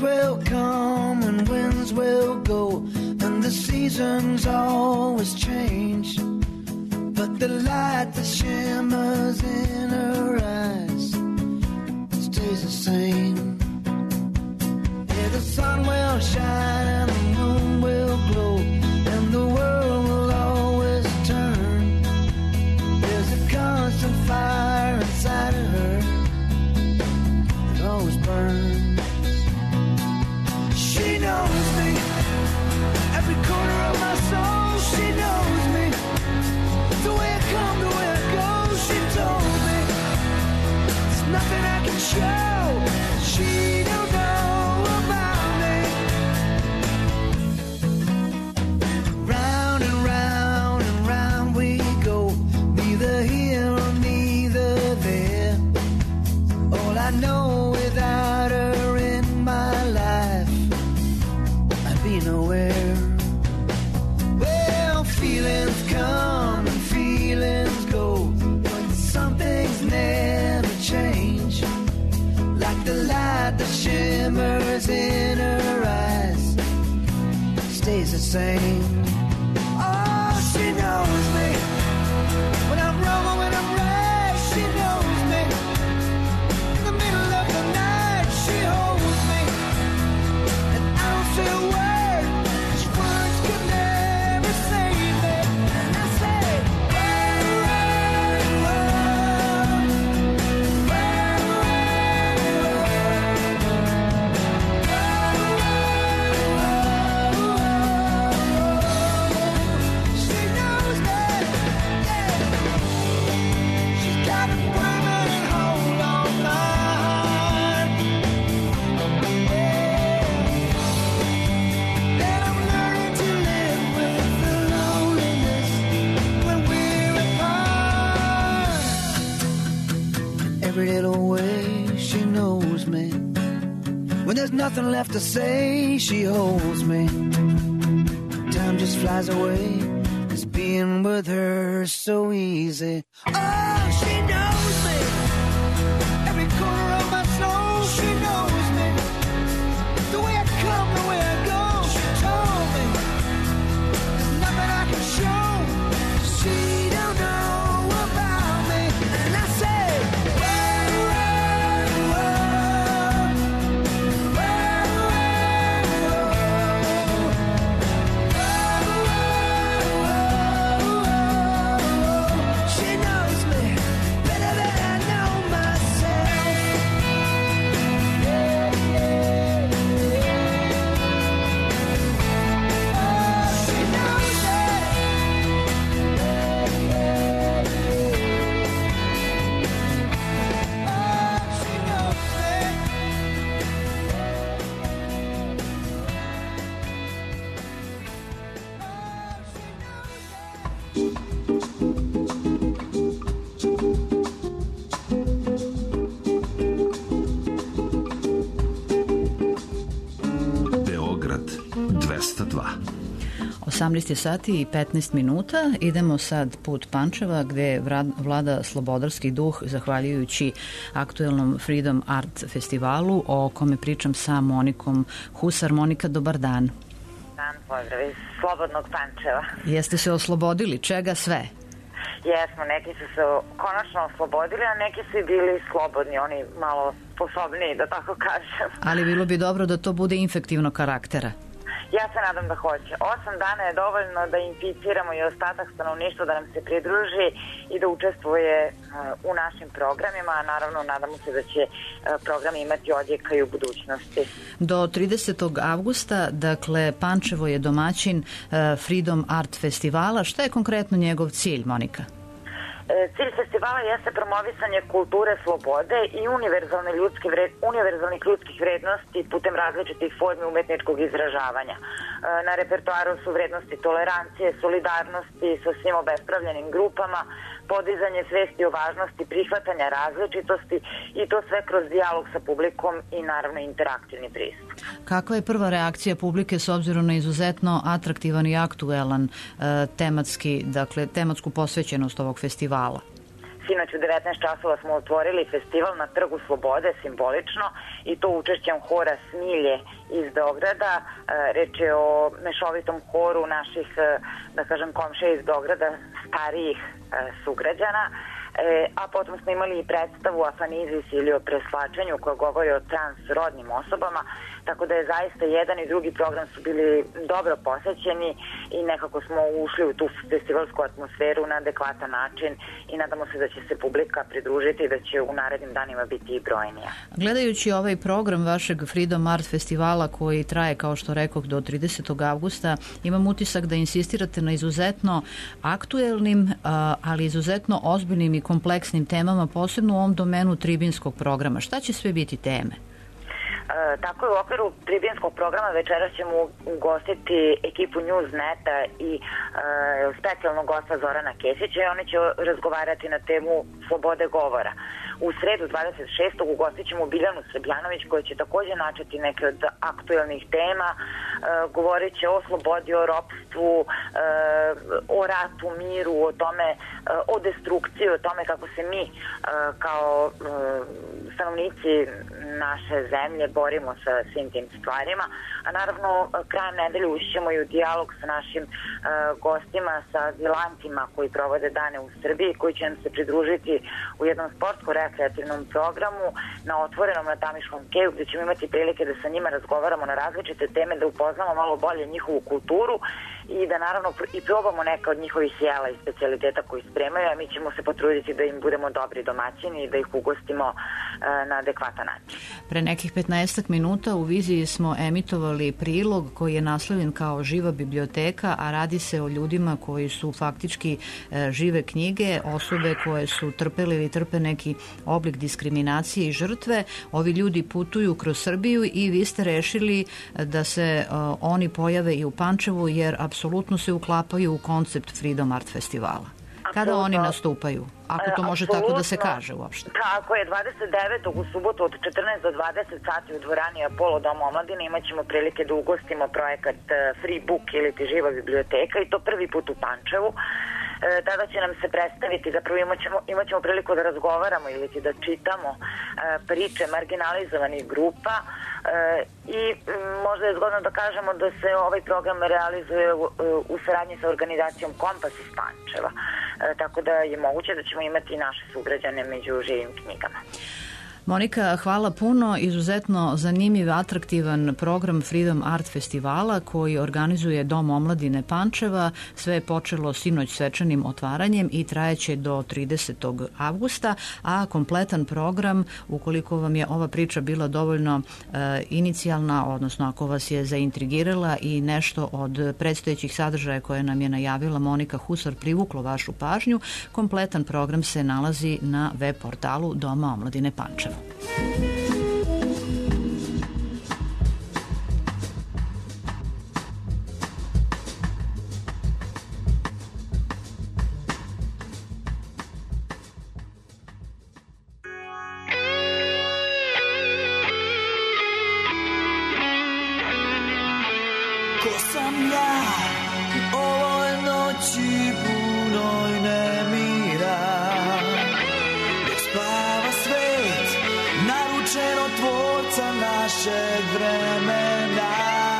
will come and winds will go, and the seasons always change. But the light that shimmers in her eyes stays the same. Yeah, the sun will shine and the moon will glow, and the world will always turn. There's a constant fire inside of her that always burns. She knows me, every corner of my soul. She knows me, the way I come, the way I go. She told me there's nothing I can show she don't know about me. Round and round and round we go, neither here or neither there. All I know, without her in my life, I'd be nowhere. Well, feelings come and feelings go, but some things never change. Like the light that shimmers in her eyes stays the same. Oh, she knows me, when I'm wrong or when I'm right. She knows me, in the middle of the night. She holds me, and I don't say a word, 'cause words could never save me. And I say, well, well, well, well, she knows me, yeah. She's got a permanent hold on my heart, yeah. And I'm learning to live with the loneliness when we're apart. Every little way she knows me, when there's nothing left to say, she holds me. Time just flies away, 'cause being with her is so easy. Oh, she knows me, every corner of my soul. She knows me, the way I come, the way I go. She told me there's nothing I can show she don't know about me. And I say, well, well, well, well, well. She knows me better than I know myself. Yeah, yeah, yeah. Oh, she knows me. Yeah, yeah, yeah. Oh, she knows me. Beograd dvesta dva. osamnaest je sati i petnaest minuta. Idemo sad put Pančeva gde vlada slobodarski duh zahvaljujući aktuelnom Freedom Art festivalu o kome pričam sa Monikom Husar. Monika, dobar dan. Dan, pozdrav iz slobodnog Pančeva. Jeste se oslobodili? Čega sve? Jesmo, neki su se konačno oslobodili, a neki su i bili slobodni, oni malo sposobniji, da tako kažem. Ali bilo bi dobro da to bude infektivnog karaktera. Ja se nadam da hoće. Osam dana je dovoljno da inficiramo i ostatak stanovništva da nam se pridruži i da učestvuje uh, u našim programima, a naravno nadamo se da će uh, program imati odjeka i u budućnosti. Do tridesetog avgusta, dakle, Pančevo je domaćin uh, Freedom Art festivala. Šta je konkretno njegov cilj, Monika? Cilj festivala jeste promovisanje kulture slobode i univerzalne ljudske vred, univerzalnih ljudskih vrednosti putem različitih formi umetničkog izražavanja. Na repertoaru su vrednosti tolerancije, solidarnosti sa svim obespravljenim grupama, podizanje svesti o važnosti prihvatanja različitosti i to sve kroz dijalog sa publikom i naravno interaktivni pristup. Kakva je prva reakcija publike s obzirom na izuzetno atraktivan i aktuelan e, tematski, dakle, tematsku posvećenost ovog festivala? Sinoć u devetnaest časova smo otvorili festival na Trgu Slobode, simbolično, i to učešćem hora Smilje iz Beograda. Reč je o mešovitom horu naših, da kažem, komšija iz Beograda, starijih sugrađana. E, a potom smo imali i predstavu Afanizis ili o preslačenju koja govori o transrodnim osobama, tako da je zaista jedan i drugi program su bili dobro posećeni i nekako smo ušli u tu festivalsku atmosferu na adekvatan način i nadamo se da će se publika pridružiti i da će u narednim danima biti i brojnija. Gledajući ovaj program vašeg Freedom Art festivala koji traje, kao što rekoh, do tridesetog avgusta, imam utisak da insistirate na izuzetno aktuelnim, ali izuzetno ozbiljnim i kompleksnim temama, posebno u ovom domenu tribinskog programa. Šta će sve biti teme? E, tako je, u okviru tribinskog programa večeras ćemo ugostiti ekipu Newsneta i e, specijalnog gosta Zorana Kesića i oni će razgovarati na temu slobode govora. U sredu dvadeset šestog ugostit ćemo Biljanu Srbljanović koja će takođe načeti neke od aktuelnih tema, e, govorit će o slobodi, o ropstvu, e, o ratu, miru, o tome, e, o destrukciji, o tome kako se mi e, kao e, stanovnici naše zemlje borimo sa svim tim stvarima, a naravno krajem nedelje ući ćemo i u dijalog sa našim e, gostima, sa azilantima koji provode dane u Srbiji, koji će nam se pridružiti u jednom sportsko-rekreativnom programu na otvorenom na Tamiškom keju, gde ćemo imati prilike da sa njima razgovaramo na različite teme, da upoznamo malo bolje njihovu kulturu i da naravno i probamo neka od njihovih jela i specijaliteta koji spremaju, a mi ćemo se potruditi da im budemo dobri domaćini i da ih ugostimo e, na adekvatan način. Pre nekih petnaestak minuta u Viziji smo emitovali prilog koji je naslovljen kao Živa biblioteka, a radi se o ljudima koji su faktički e, žive knjige, osobe koje su trpele ili trpe neki oblik diskriminacije i žrtve. Ovi ljudi putuju kroz Srbiju i vi ste rešili da se e, oni pojave i u Pančevu, jer apsolutno se uklapaju u koncept Freedom Art festivala. Kada oni nastupaju? Ako to može tako da se kaže uopšte. Tako je, dvadeset devetog u subotu od četrnaest do dvadeset sati u dvorani Apollo Doma omladine imat ćemo prilike da ugostimo projekat Free Book ili ti Živa biblioteka i to prvi put u Pančevu. E, tada će nam se predstaviti, zapravo imat ćemo, imat ćemo priliku da razgovaramo ili ti da čitamo e, priče marginalizovanih grupa e, i m, možda je zgodno da kažemo da se ovaj program realizuje u, u saradnji sa organizacijom Kompas iz Pančeva. E, tako da je moguće da ćemo imati i naše sugrađane među živim knjigama. Monika, hvala puno. Izuzetno zanimljiv, atraktivan program Freedom Art festivala koji organizuje Dom omladine Pančeva. Sve je počelo sinoć svečanim otvaranjem i trajeće do tridesetog avgusta, a kompletan program, ukoliko vam je ova priča bila dovoljno e, inicijalna, odnosno ako vas je zaintrigirala i nešto od predstojećih sadržaja koje nam je najavila Monika Husar privuklo vašu pažnju, kompletan program se nalazi na web portalu Doma omladine Pančeva. Ko sam ja u ovoj noći punoj nemira, dok spava svet naručeno tvorca našeg vremena.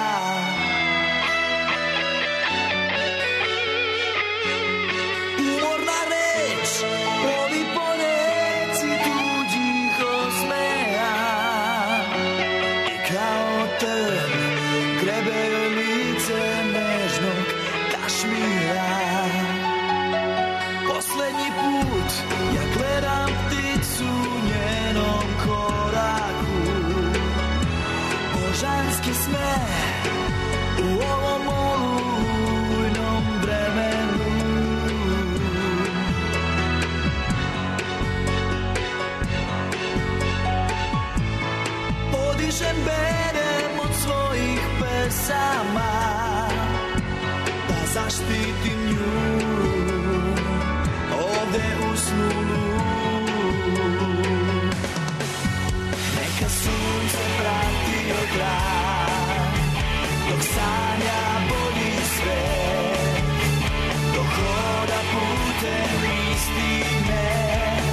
Umorna reč plovi po reci tuđih osmeja i kao trn grebe joj lice nežnog kašmira. Poslednji put ja gledam pticu njenom koraku, božanski smeh u ovom olujnom vremenu. Podižem berem od svojih pesama da zaštitim nju ovde u snu. Neka sunce prati joj kraj dok sanja bolji svet, dok hoda putem istine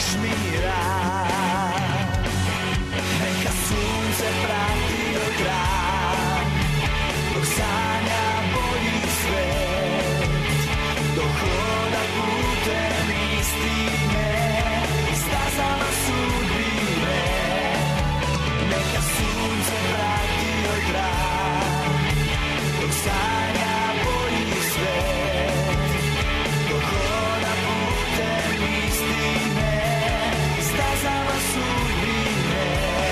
kašmira. Neka sunce prati joj trag, dok sanja bolji svet, dok hoda putem istine i stazama sudbine. Neka sunce prati joj trag, dok sanja bolji svet, dok hoda putem istine i stazama sudbine.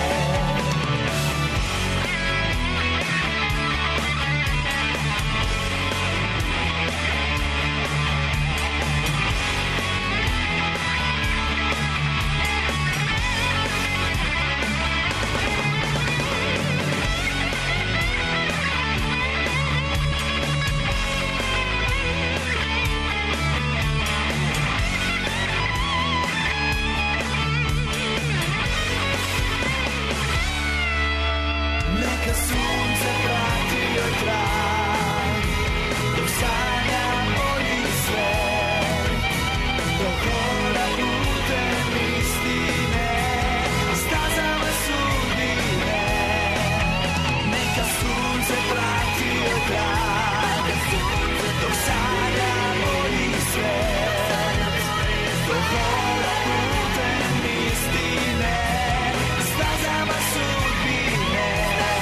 Neka sunce prati joj trag, dok sanja bolji svet, dok hoda putem istine, stazama sudbine. Neka sunce prati joj trag, dok sanja bolji svet, dok hoda putem istine, stazama sudbine.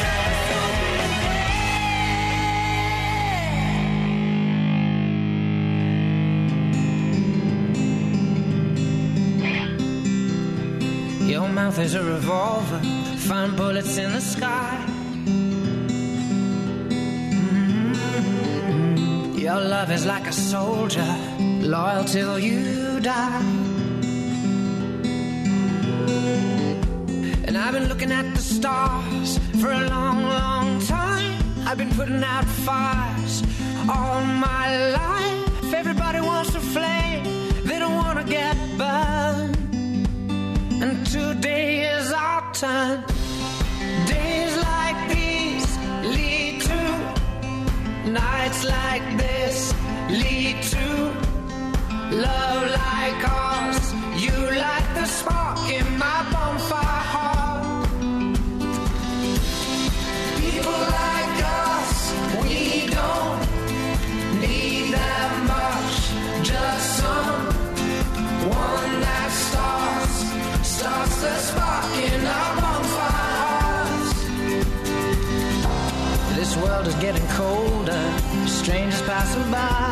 Your mouth is a revolver, find bullets in the sky. Mm-hmm. Your love is like a soldier, loyal till you die. And I've been looking at the stars for a long, long time. I've been putting out fires all my life. Everybody wants to flame, they don't want to get burned. And today is our turn. Days like these lead to nights like this, lead to love like ours. You light the spark in my bonfire heart. People like us, we don't need that much, just someone that starts starts the spark in our bonfire hearts. This world is getting colder, strangers passing by.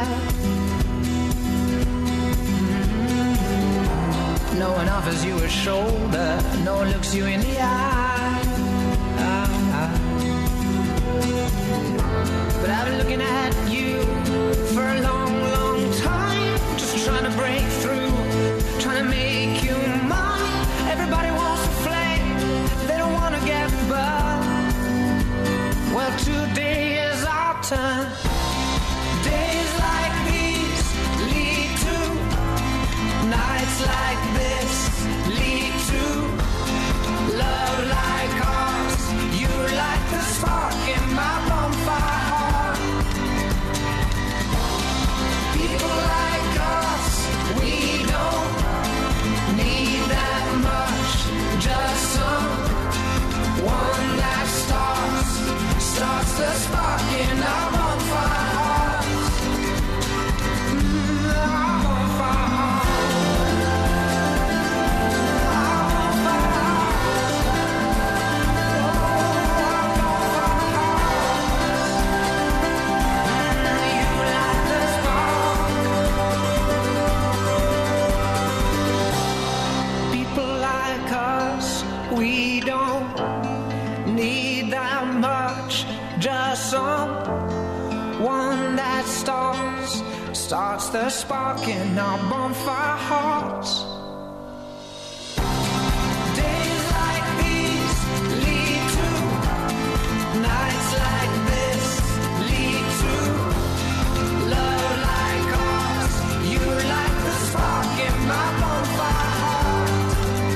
Mm-hmm. No one offers you a shoulder, no one looks you in the eye. But I've been looking at you for a long, long time, just trying to break through, trying to make you mine. Everybody wants to flame, they don't want to get burned. Well, today is our turn. Days like these lead to nights like this, lead to love like ours. You light the spark in my bonfire heart. People like us, we don't need that much, just someone that starts starts the spark in our bonfire hearts. Mm, our bonfire hearts. Our bonfire hearts. Oh, our bonfire hearts. Mm, you light the spark. People like us, we don't need that much, just someone that starts starts the spark in our bonfire hearts. Days like these lead to nights like this, lead to love like ours. You light the spark in my bonfire heart.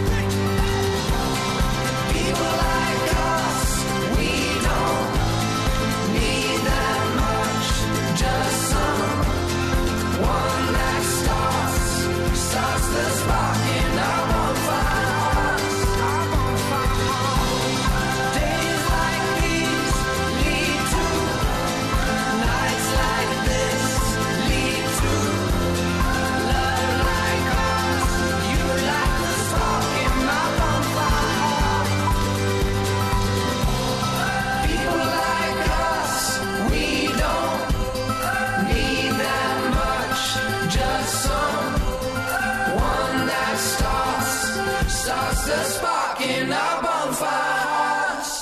People like us, we don't need that much, just someone that starts starts the spark. starts to spark in our bonfires.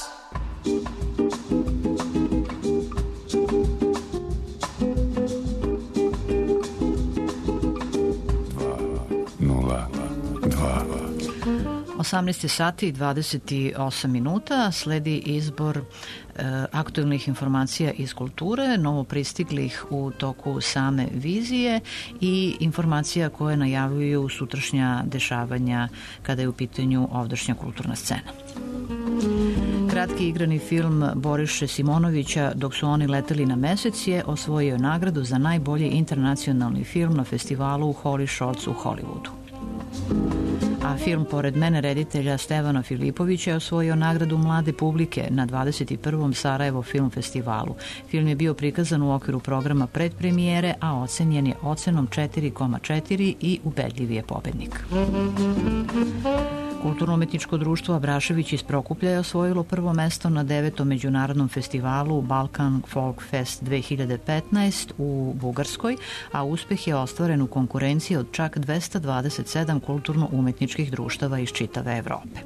osamnaest sati i dvadeset osam minuta, sledi izbor e, aktualnih informacija iz kulture, novo pristiglih u toku same vizije i informacija koje najavljuju sutrašnja dešavanja kada je u pitanju ovdašnja kulturna scena. Kratki igrani film Boriše Simonovića Dok su oni leteli na mesec je osvojio nagradu za najbolji internacionalni film na festivalu Holy Shots u Hollywoodu. A film Pored mene reditelja Stevana Filipovića je osvojio nagradu mlade publike na dvadeset prvom Sarajevo film festivalu. Film je bio prikazan u okviru programa predpremijere, a ocenjen je ocenom četiri zarez četiri i ubedljiv je pobednik. Kulturno-umetničko društvo Abrašević iz Prokuplja je osvojilo prvo mesto na devetom međunarodnom festivalu Balkan Folk Fest dve hiljade petnaest u Bugarskoj, a uspeh je ostvaren u konkurenciji od čak dvesta dvadeset sedam kulturno-umetničkih društava iz čitave Evrope.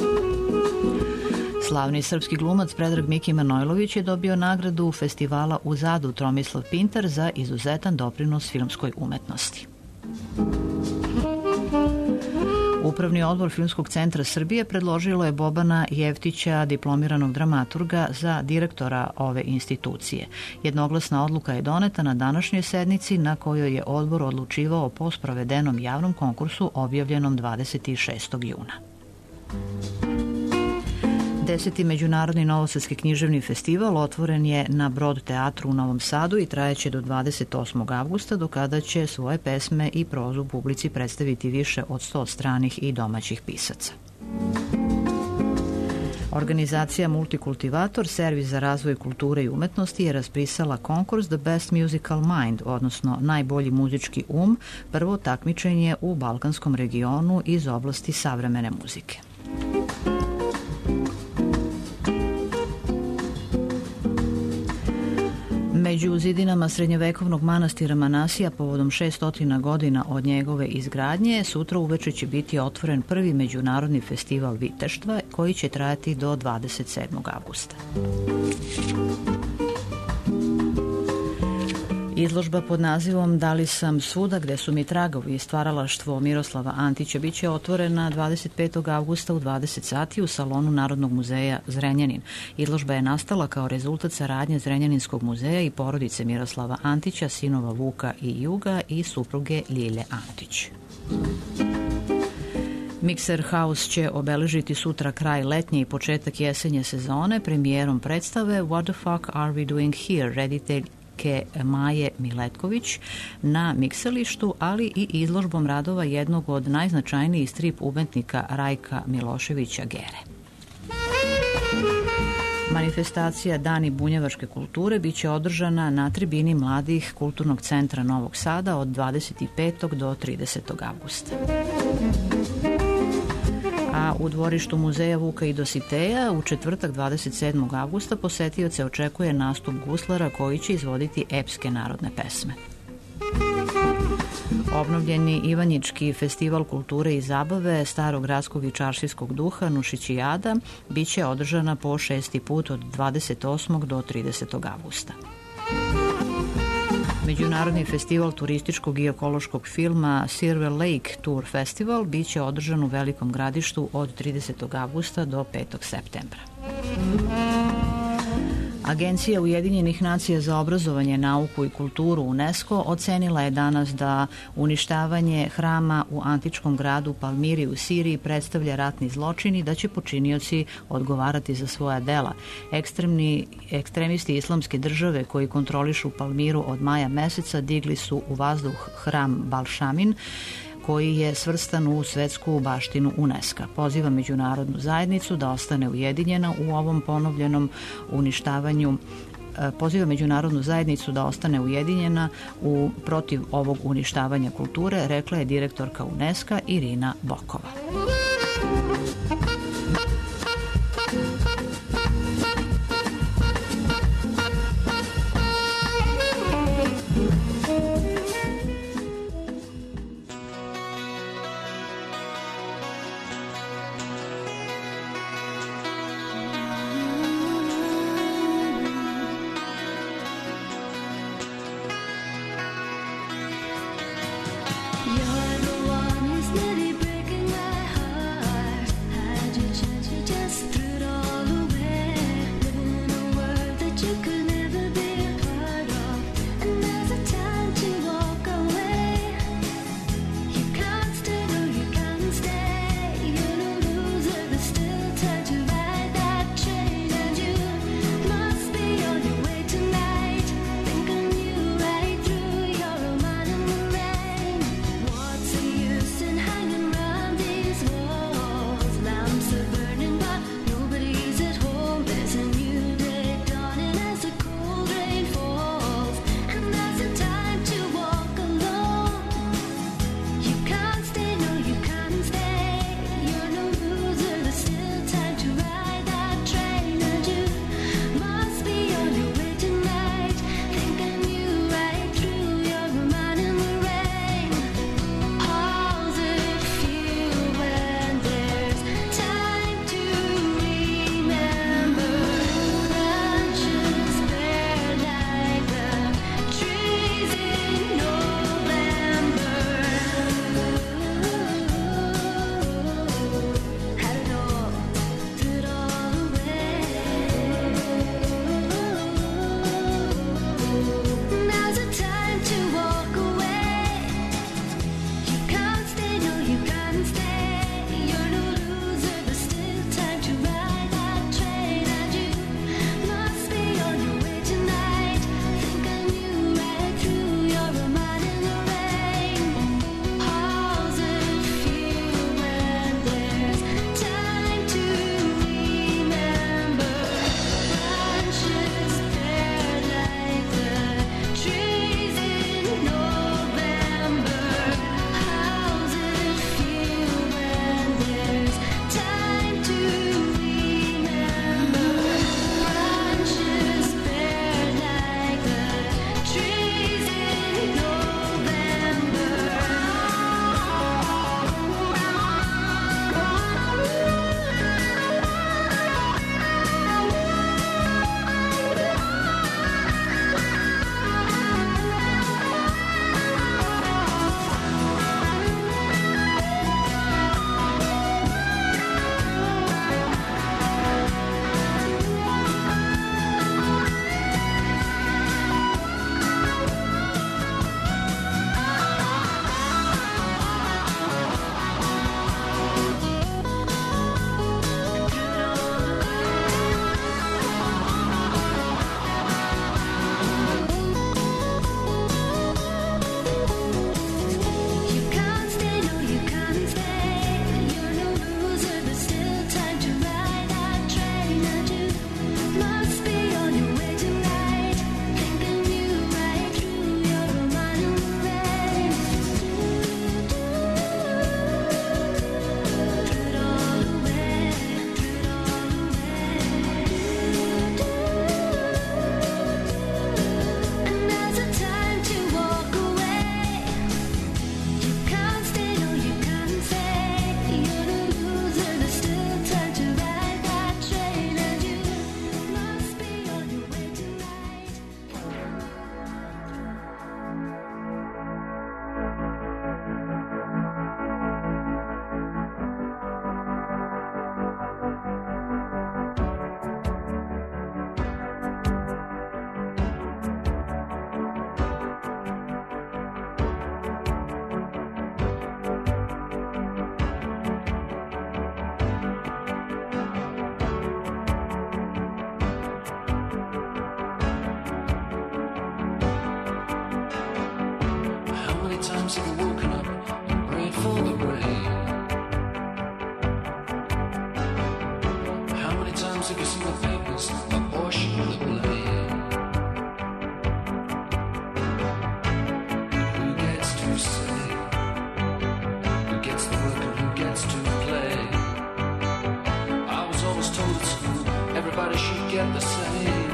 Slavni srpski glumac Predrag Miki Manojlović je dobio nagradu festivala u Zadu Tomislav Pintar za izuzetan doprinos filmskoj umetnosti. Upravni odbor Filmskog centra Srbije predložilo je Bobana Jevtića, diplomiranog dramaturga, za direktora ove institucije. Jednoglasna odluka je doneta na današnjoj sednici na kojoj je odbor odlučivao po sprovedenom javnom konkursu objavljenom dvadeset šestog juna. Deseti međunarodni novosadski književni festival otvoren je na Brod teatru u Novom Sadu i trajeće do dvadeset osmog avgusta, do kada će svoje pesme i prozu publici predstaviti više od sto stranih i domaćih pisaca. Organizacija Multikultivator, servis za razvoj kulture i umetnosti, je raspisala konkurs The Best Musical Mind, odnosno najbolji muzički um, prvo takmičenje u balkanskom regionu iz oblasti savremene muzike. Među zidinama srednjevekovnog manastira Manasija povodom šeststotina godina od njegove izgradnje sutra uveče će biti otvoren prvi međunarodni festival viteštva koji će trajati do dvadeset sedmog avgusta. Izložba pod nazivom Da li sam svuda gde su mi tragovi i stvaralaštvo Miroslava Antića biće otvorena dvadeset petog avgusta u dvadeset sati u salonu Narodnog muzeja Zrenjanin. Izložba je nastala kao rezultat saradnje Zrenjaninskog muzeja i porodice Miroslava Antića, sinova Vuka i Juga i supruge Ljilje Antić. Mixer House će obeležiti sutra kraj letnje i početak jesenje sezone premijerom predstave What the fuck are we doing here, reditelj Maje Miletković na mikselištu, ali i izložbom radova jednog od najznačajnijih strip umetnika Rajka Miloševića Gere. Manifestacija Dani bunjevačke kulture biće održana na tribini mladih Kulturnog centra Novog Sada od dvadeset petog do tridesetog avgusta. A u dvorištu muzeja Vuka i Dositeja u četvrtak dvadeset sedmog avgusta posetioce očekuje nastup guslara koji će izvoditi epske narodne pesme. Obnovljeni Ivanjički festival kulture i zabave starog gradskog i čaršijskog duha Nušićijada biće održana po šesti put od dvadeset osmog do tridesetog avgusta. Međunarodni festival turističkog i ekološkog filma Silver Lake Tour Festival biće održan u Velikom Gradištu od tridesetog avgusta do petog septembra. Agencija Ujedinjenih nacija za obrazovanje, nauku i kulturu UNESCO ocenila je danas da uništavanje hrama u antičkom gradu Palmiri u Siriji predstavlja ratni zločin i da će počinioci odgovarati za svoja dela. Ekstremni, ekstremisti islamske države koji kontrolišu Palmiru od maja meseca digli su u vazduh hram Balšamin, koji je svrstan u svetsku baštinu UNESCO. Poziva međunarodnu zajednicu da ostane ujedinjena u ovom ponovljenom uništavanju poziva međunarodnu zajednicu da ostane ujedinjena u protiv ovog uništavanja kulture, rekla je direktorka UNESCO Irina Bokova. times have you woken up and prayed for the rain? How many times have you seen the papers apportion the blame? Who gets to say? Who gets the work and who gets to play? I was always told at school everybody should get the same.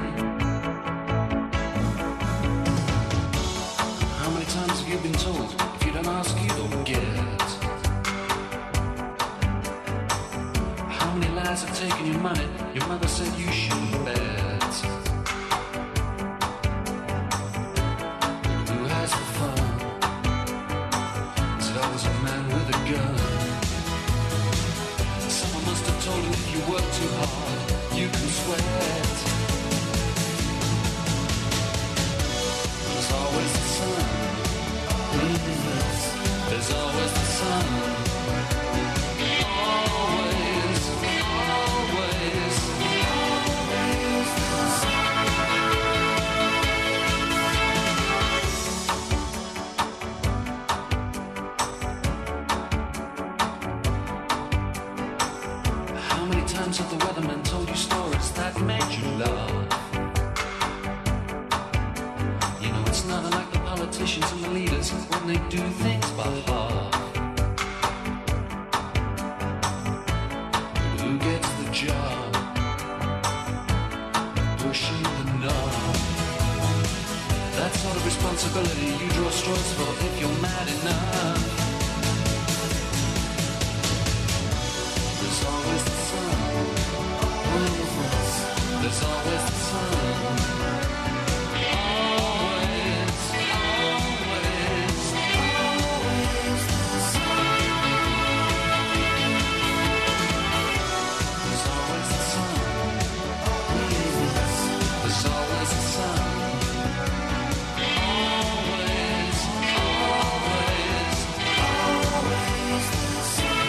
How many times have you been told if you don't ask you don't get? How many lies have taken your money? Your mother said you shouldn't bet. Who has the fun? Is it always a man with a gun? Someone must have told him if you work too hard, you can sweat. There's always the sun. There's always the sun. Always, always, always the sun. How many times have the weathermen told you stories that made you laugh? You know it's not unlike the politicians and the leaders when they do things by half. Who gets the job? Pushing the knob. That sort of responsibility you draw straws for if you're mad enough. There's always the sun. There's always the sun. Always, always, always the sun. There's always the sun. There's always the sun. Always, always, always the sun.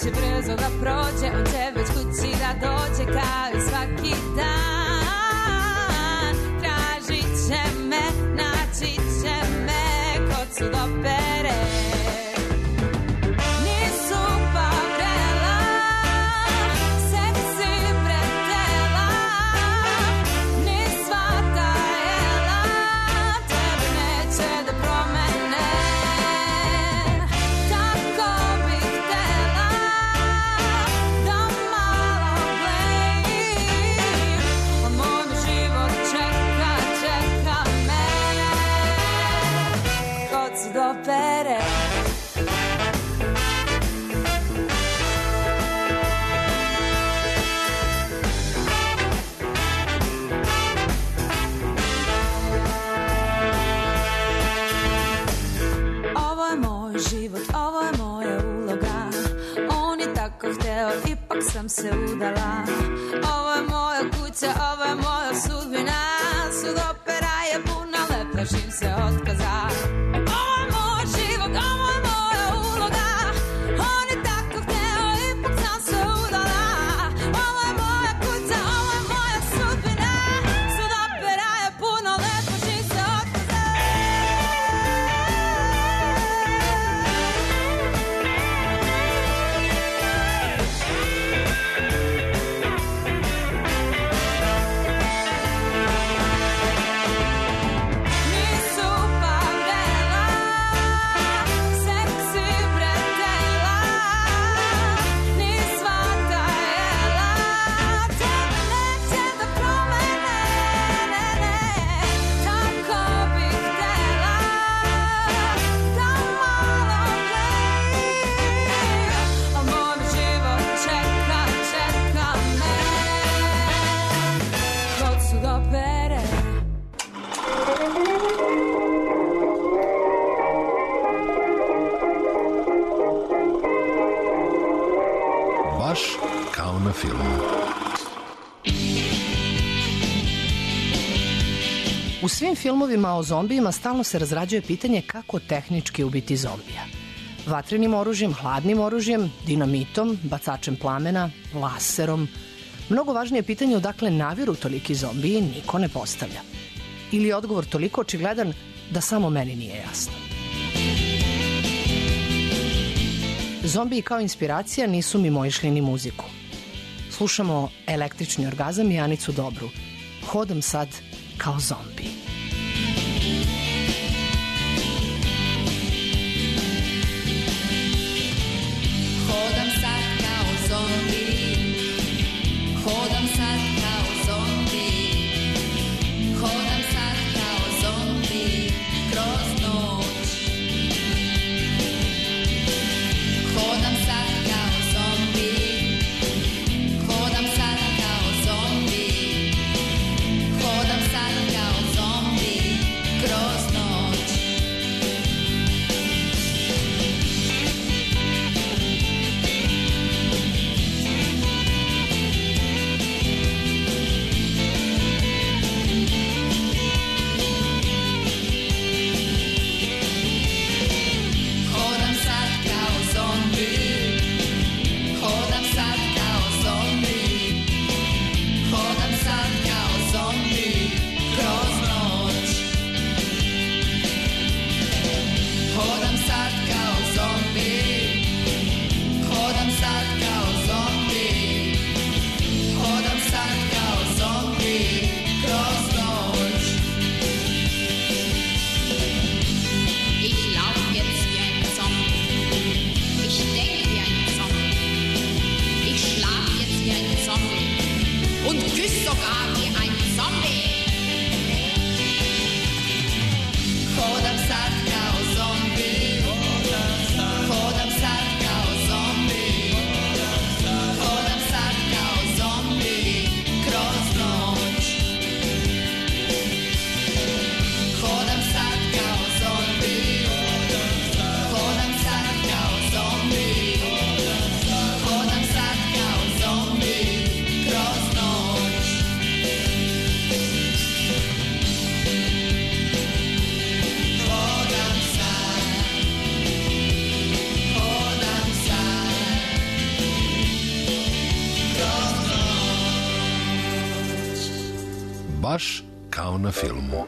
će brzo da prođe, on će već kući da dođe kao i svaki dan. Tražit će me, naći će me, kod su do pere. Nisu pa vrela, seksi pretela, ni svata jela, tebe neće da promene. Tako bih htela da malo blejim, a moj život čeka, čeka me kod su do pere. Ovo je moj život, ovo je moja uloga. On je tako hteo, ipak sam se udala. Ovo je moja kuća, ovo je moja sudbina. Sud opera je puna, le plašim se otkaza. Ovo je moj život, ovo je moja uloga. On je tako hteo, ipak sam se udala. Ovo je moja kuća, ovo je moja sudbina. Sud opera je puna, le plašim se otkaza. Nisu pa vrela, seksi pretela, ni svata jela, tebe neće da promene, ne, ne. Tako bih htela da malo blejim, a moj život čeka, čeka me kod su do pere. Baš kao na filmu. U svim filmovima o zombijima stalno se razrađuje pitanje kako tehnički ubiti zombija. Vatrenim oružjem, hladnim oružjem, dinamitom, bacačem plamena, laserom. Mnogo važnije pitanje odakle naviru toliki zombiji niko ne postavlja. Ili je odgovor toliko očigledan da samo meni nije jasno. Zombiji kao inspiracija nisu mimoišli ni muziku. Slušamo Električni orgazam i Anicu Dobru. Hodam sad kao zombi. Hodam sad kao zombi, hodam sad kao zombi, hodam sad kao zombi kroz noć. Hodam sad kao zombi, hodam sad kao zombi, hodam sad kao zombi kroz noć. Hodam sad kao zombi, hodam sad kao zombi, hodam sad kao zombi kroz noć. Hodam sad kao zombi, hodam sad kao zombi, hodam sad kao zombi kroz noć. Ich lauf jetzt wie ein Zombie. Ich denke wie ein Zombie. Ich schlaf jetzt wie ein Zombie. Und küss sogar wie ein Zombie. Hodam sad kao zombi. Hodam sad kao zombi. Hodam sad kao zombi kroz noć. Hodam sad kao zombi. Hodam sad kao zombi. Hodam sad kao zombi kroz noć. Baš kao na filmu.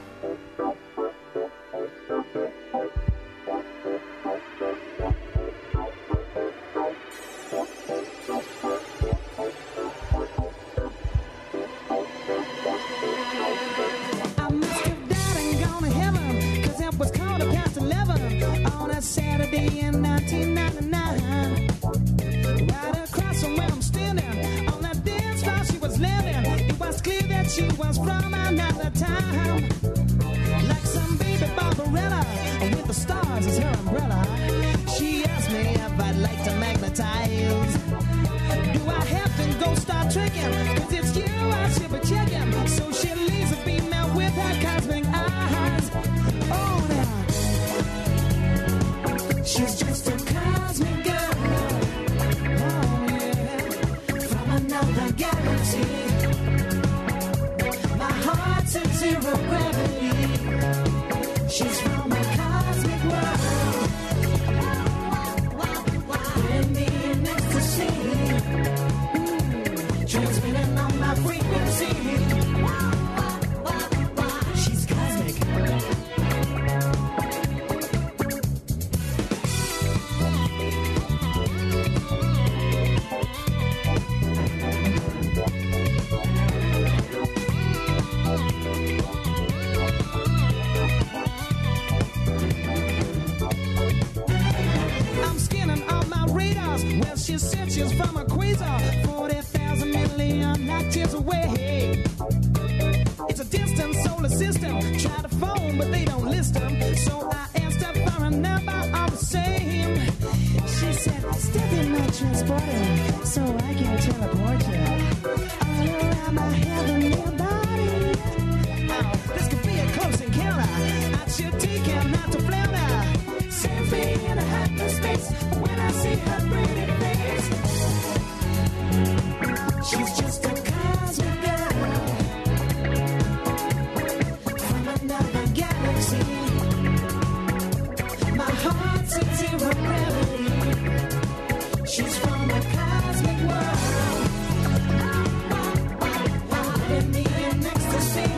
Saturday in nineteen ninety-nine, right across from where I'm standing, on that dance floor she was living. It was clear that she was from another time, like some baby Barbarella with the stars as her umbrella. She asked me if I'd like to magnetize. Do I have to go start tricking? Cause it's you I should be checking. So she leaves a female with her cosmic eyes. Oh, now she's just a cosmic girl, oh yeah, from another galaxy. My heart's in zero gravity. She's from a cosmic world, with me in ecstasy, mm, transmitting on my frequency. She's cosmic. Well, she said she's from a quasar, forty thousand million light years away. It's a distant solar system. Try to phone, but they don't list them. So I asked her for a number all the same. She said, step in my transporter so I can teleport you all around my heavenly body. Oh, this could be a close encounter. I should take him not to flounder. Send me in a hyperspace when I see her pretty face. She's just a cosmic girl from another galaxy. My heart's in zero gravity. She's from a cosmic world, with me in ecstasy,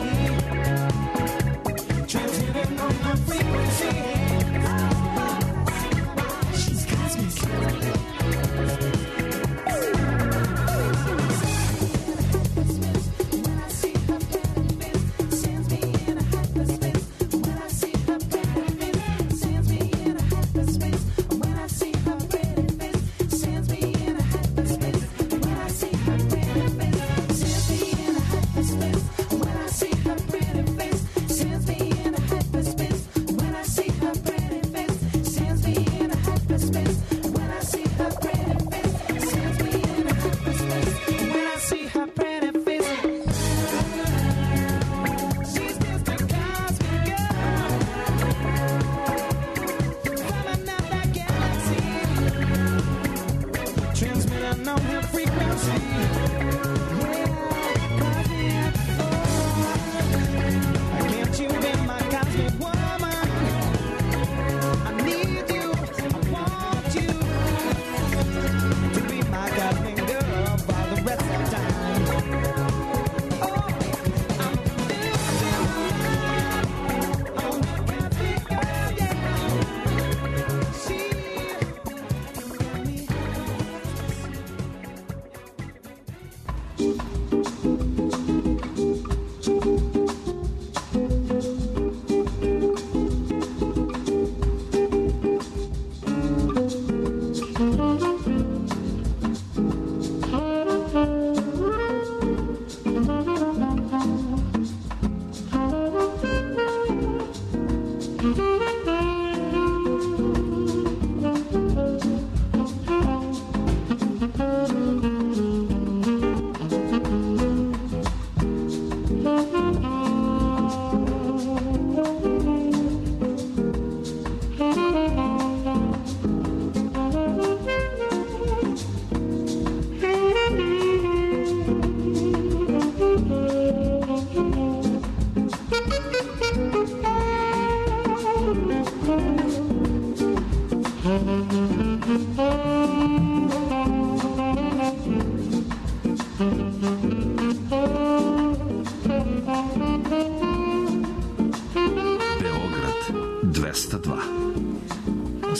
transmitting on my frequency. She's cosmic.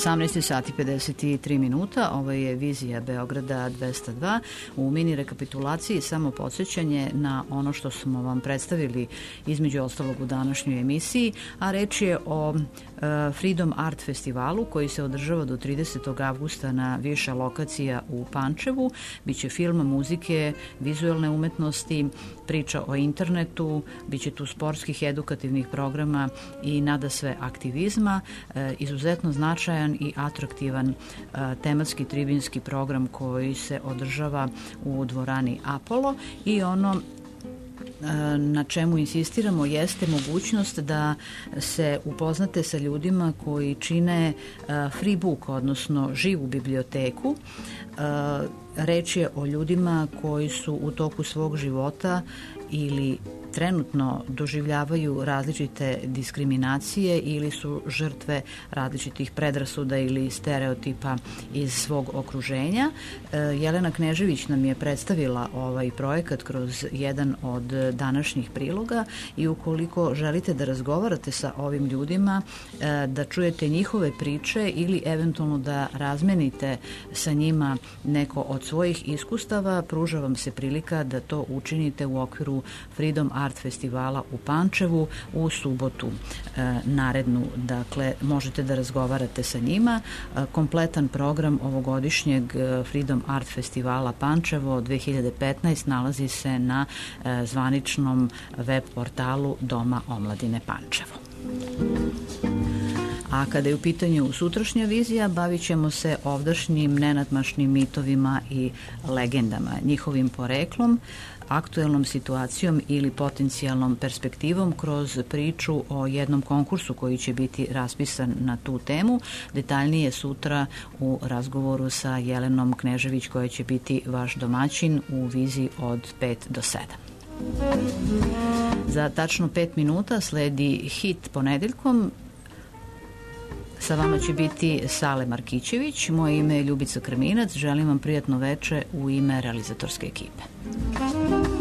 osamnaest sati pedeset tri minuta, ovo je Vizija Beograda dvesta dva. U mini rekapitulaciji samo podsjećanje na ono što smo vam predstavili između ostalog u današnjoj emisiji, a reč je o e, Freedom Art festivalu koji se održava do tridesetog avgusta na više lokacija u Pančevu. Biće film, muzike, vizuelne umetnosti, priča o internetu, biće tu sportskih, edukativnih programa i nadasve aktivizma. E, izuzetno značajan i atraktivan e, tematski tribinski program koji se održava u dvorani Apollo i ono na čemu insistiramo jeste mogućnost da se upoznate sa ljudima koji čine free book, odnosno živu biblioteku. Reč je o ljudima koji su u toku svog života ili trenutno doživljavaju različite diskriminacije ili su žrtve različitih predrasuda ili stereotipa iz svog okruženja. Jelena Knežević nam je predstavila ovaj projekat kroz jedan od današnjih priloga i ukoliko želite da razgovarate sa ovim ljudima, da čujete njihove priče ili eventualno da razmenite sa njima neko od svojih iskustava, pruža vam se prilika da to učinite u okviru Freedom Art festivala u Pančevu u subotu e, narednu. Dakle, možete da razgovarate sa njima. E, kompletan program ovogodišnjeg Freedom Art festivala Pančevo dve hiljade petnaeste nalazi se na e, zvaničnom web portalu Doma omladine Pančevo. A kada je u pitanju sutrašnja vizija, bavit ćemo se ovdašnjim nenadmašnim mitovima i legendama, njihovim poreklom, aktuelnom situacijom ili potencijalnom perspektivom kroz priču o jednom konkursu koji će biti raspisan na tu temu. Detaljnije sutra u razgovoru sa Jelenom Knežević koja će biti vaš domaćin u viziji od pet do sedam. Za tačno pet minuta sledi hit ponedeljkom. Sa vama će biti Sale Markićević, moje ime je Ljubica Krminac, želim vam prijatno veče u ime realizatorske ekipe.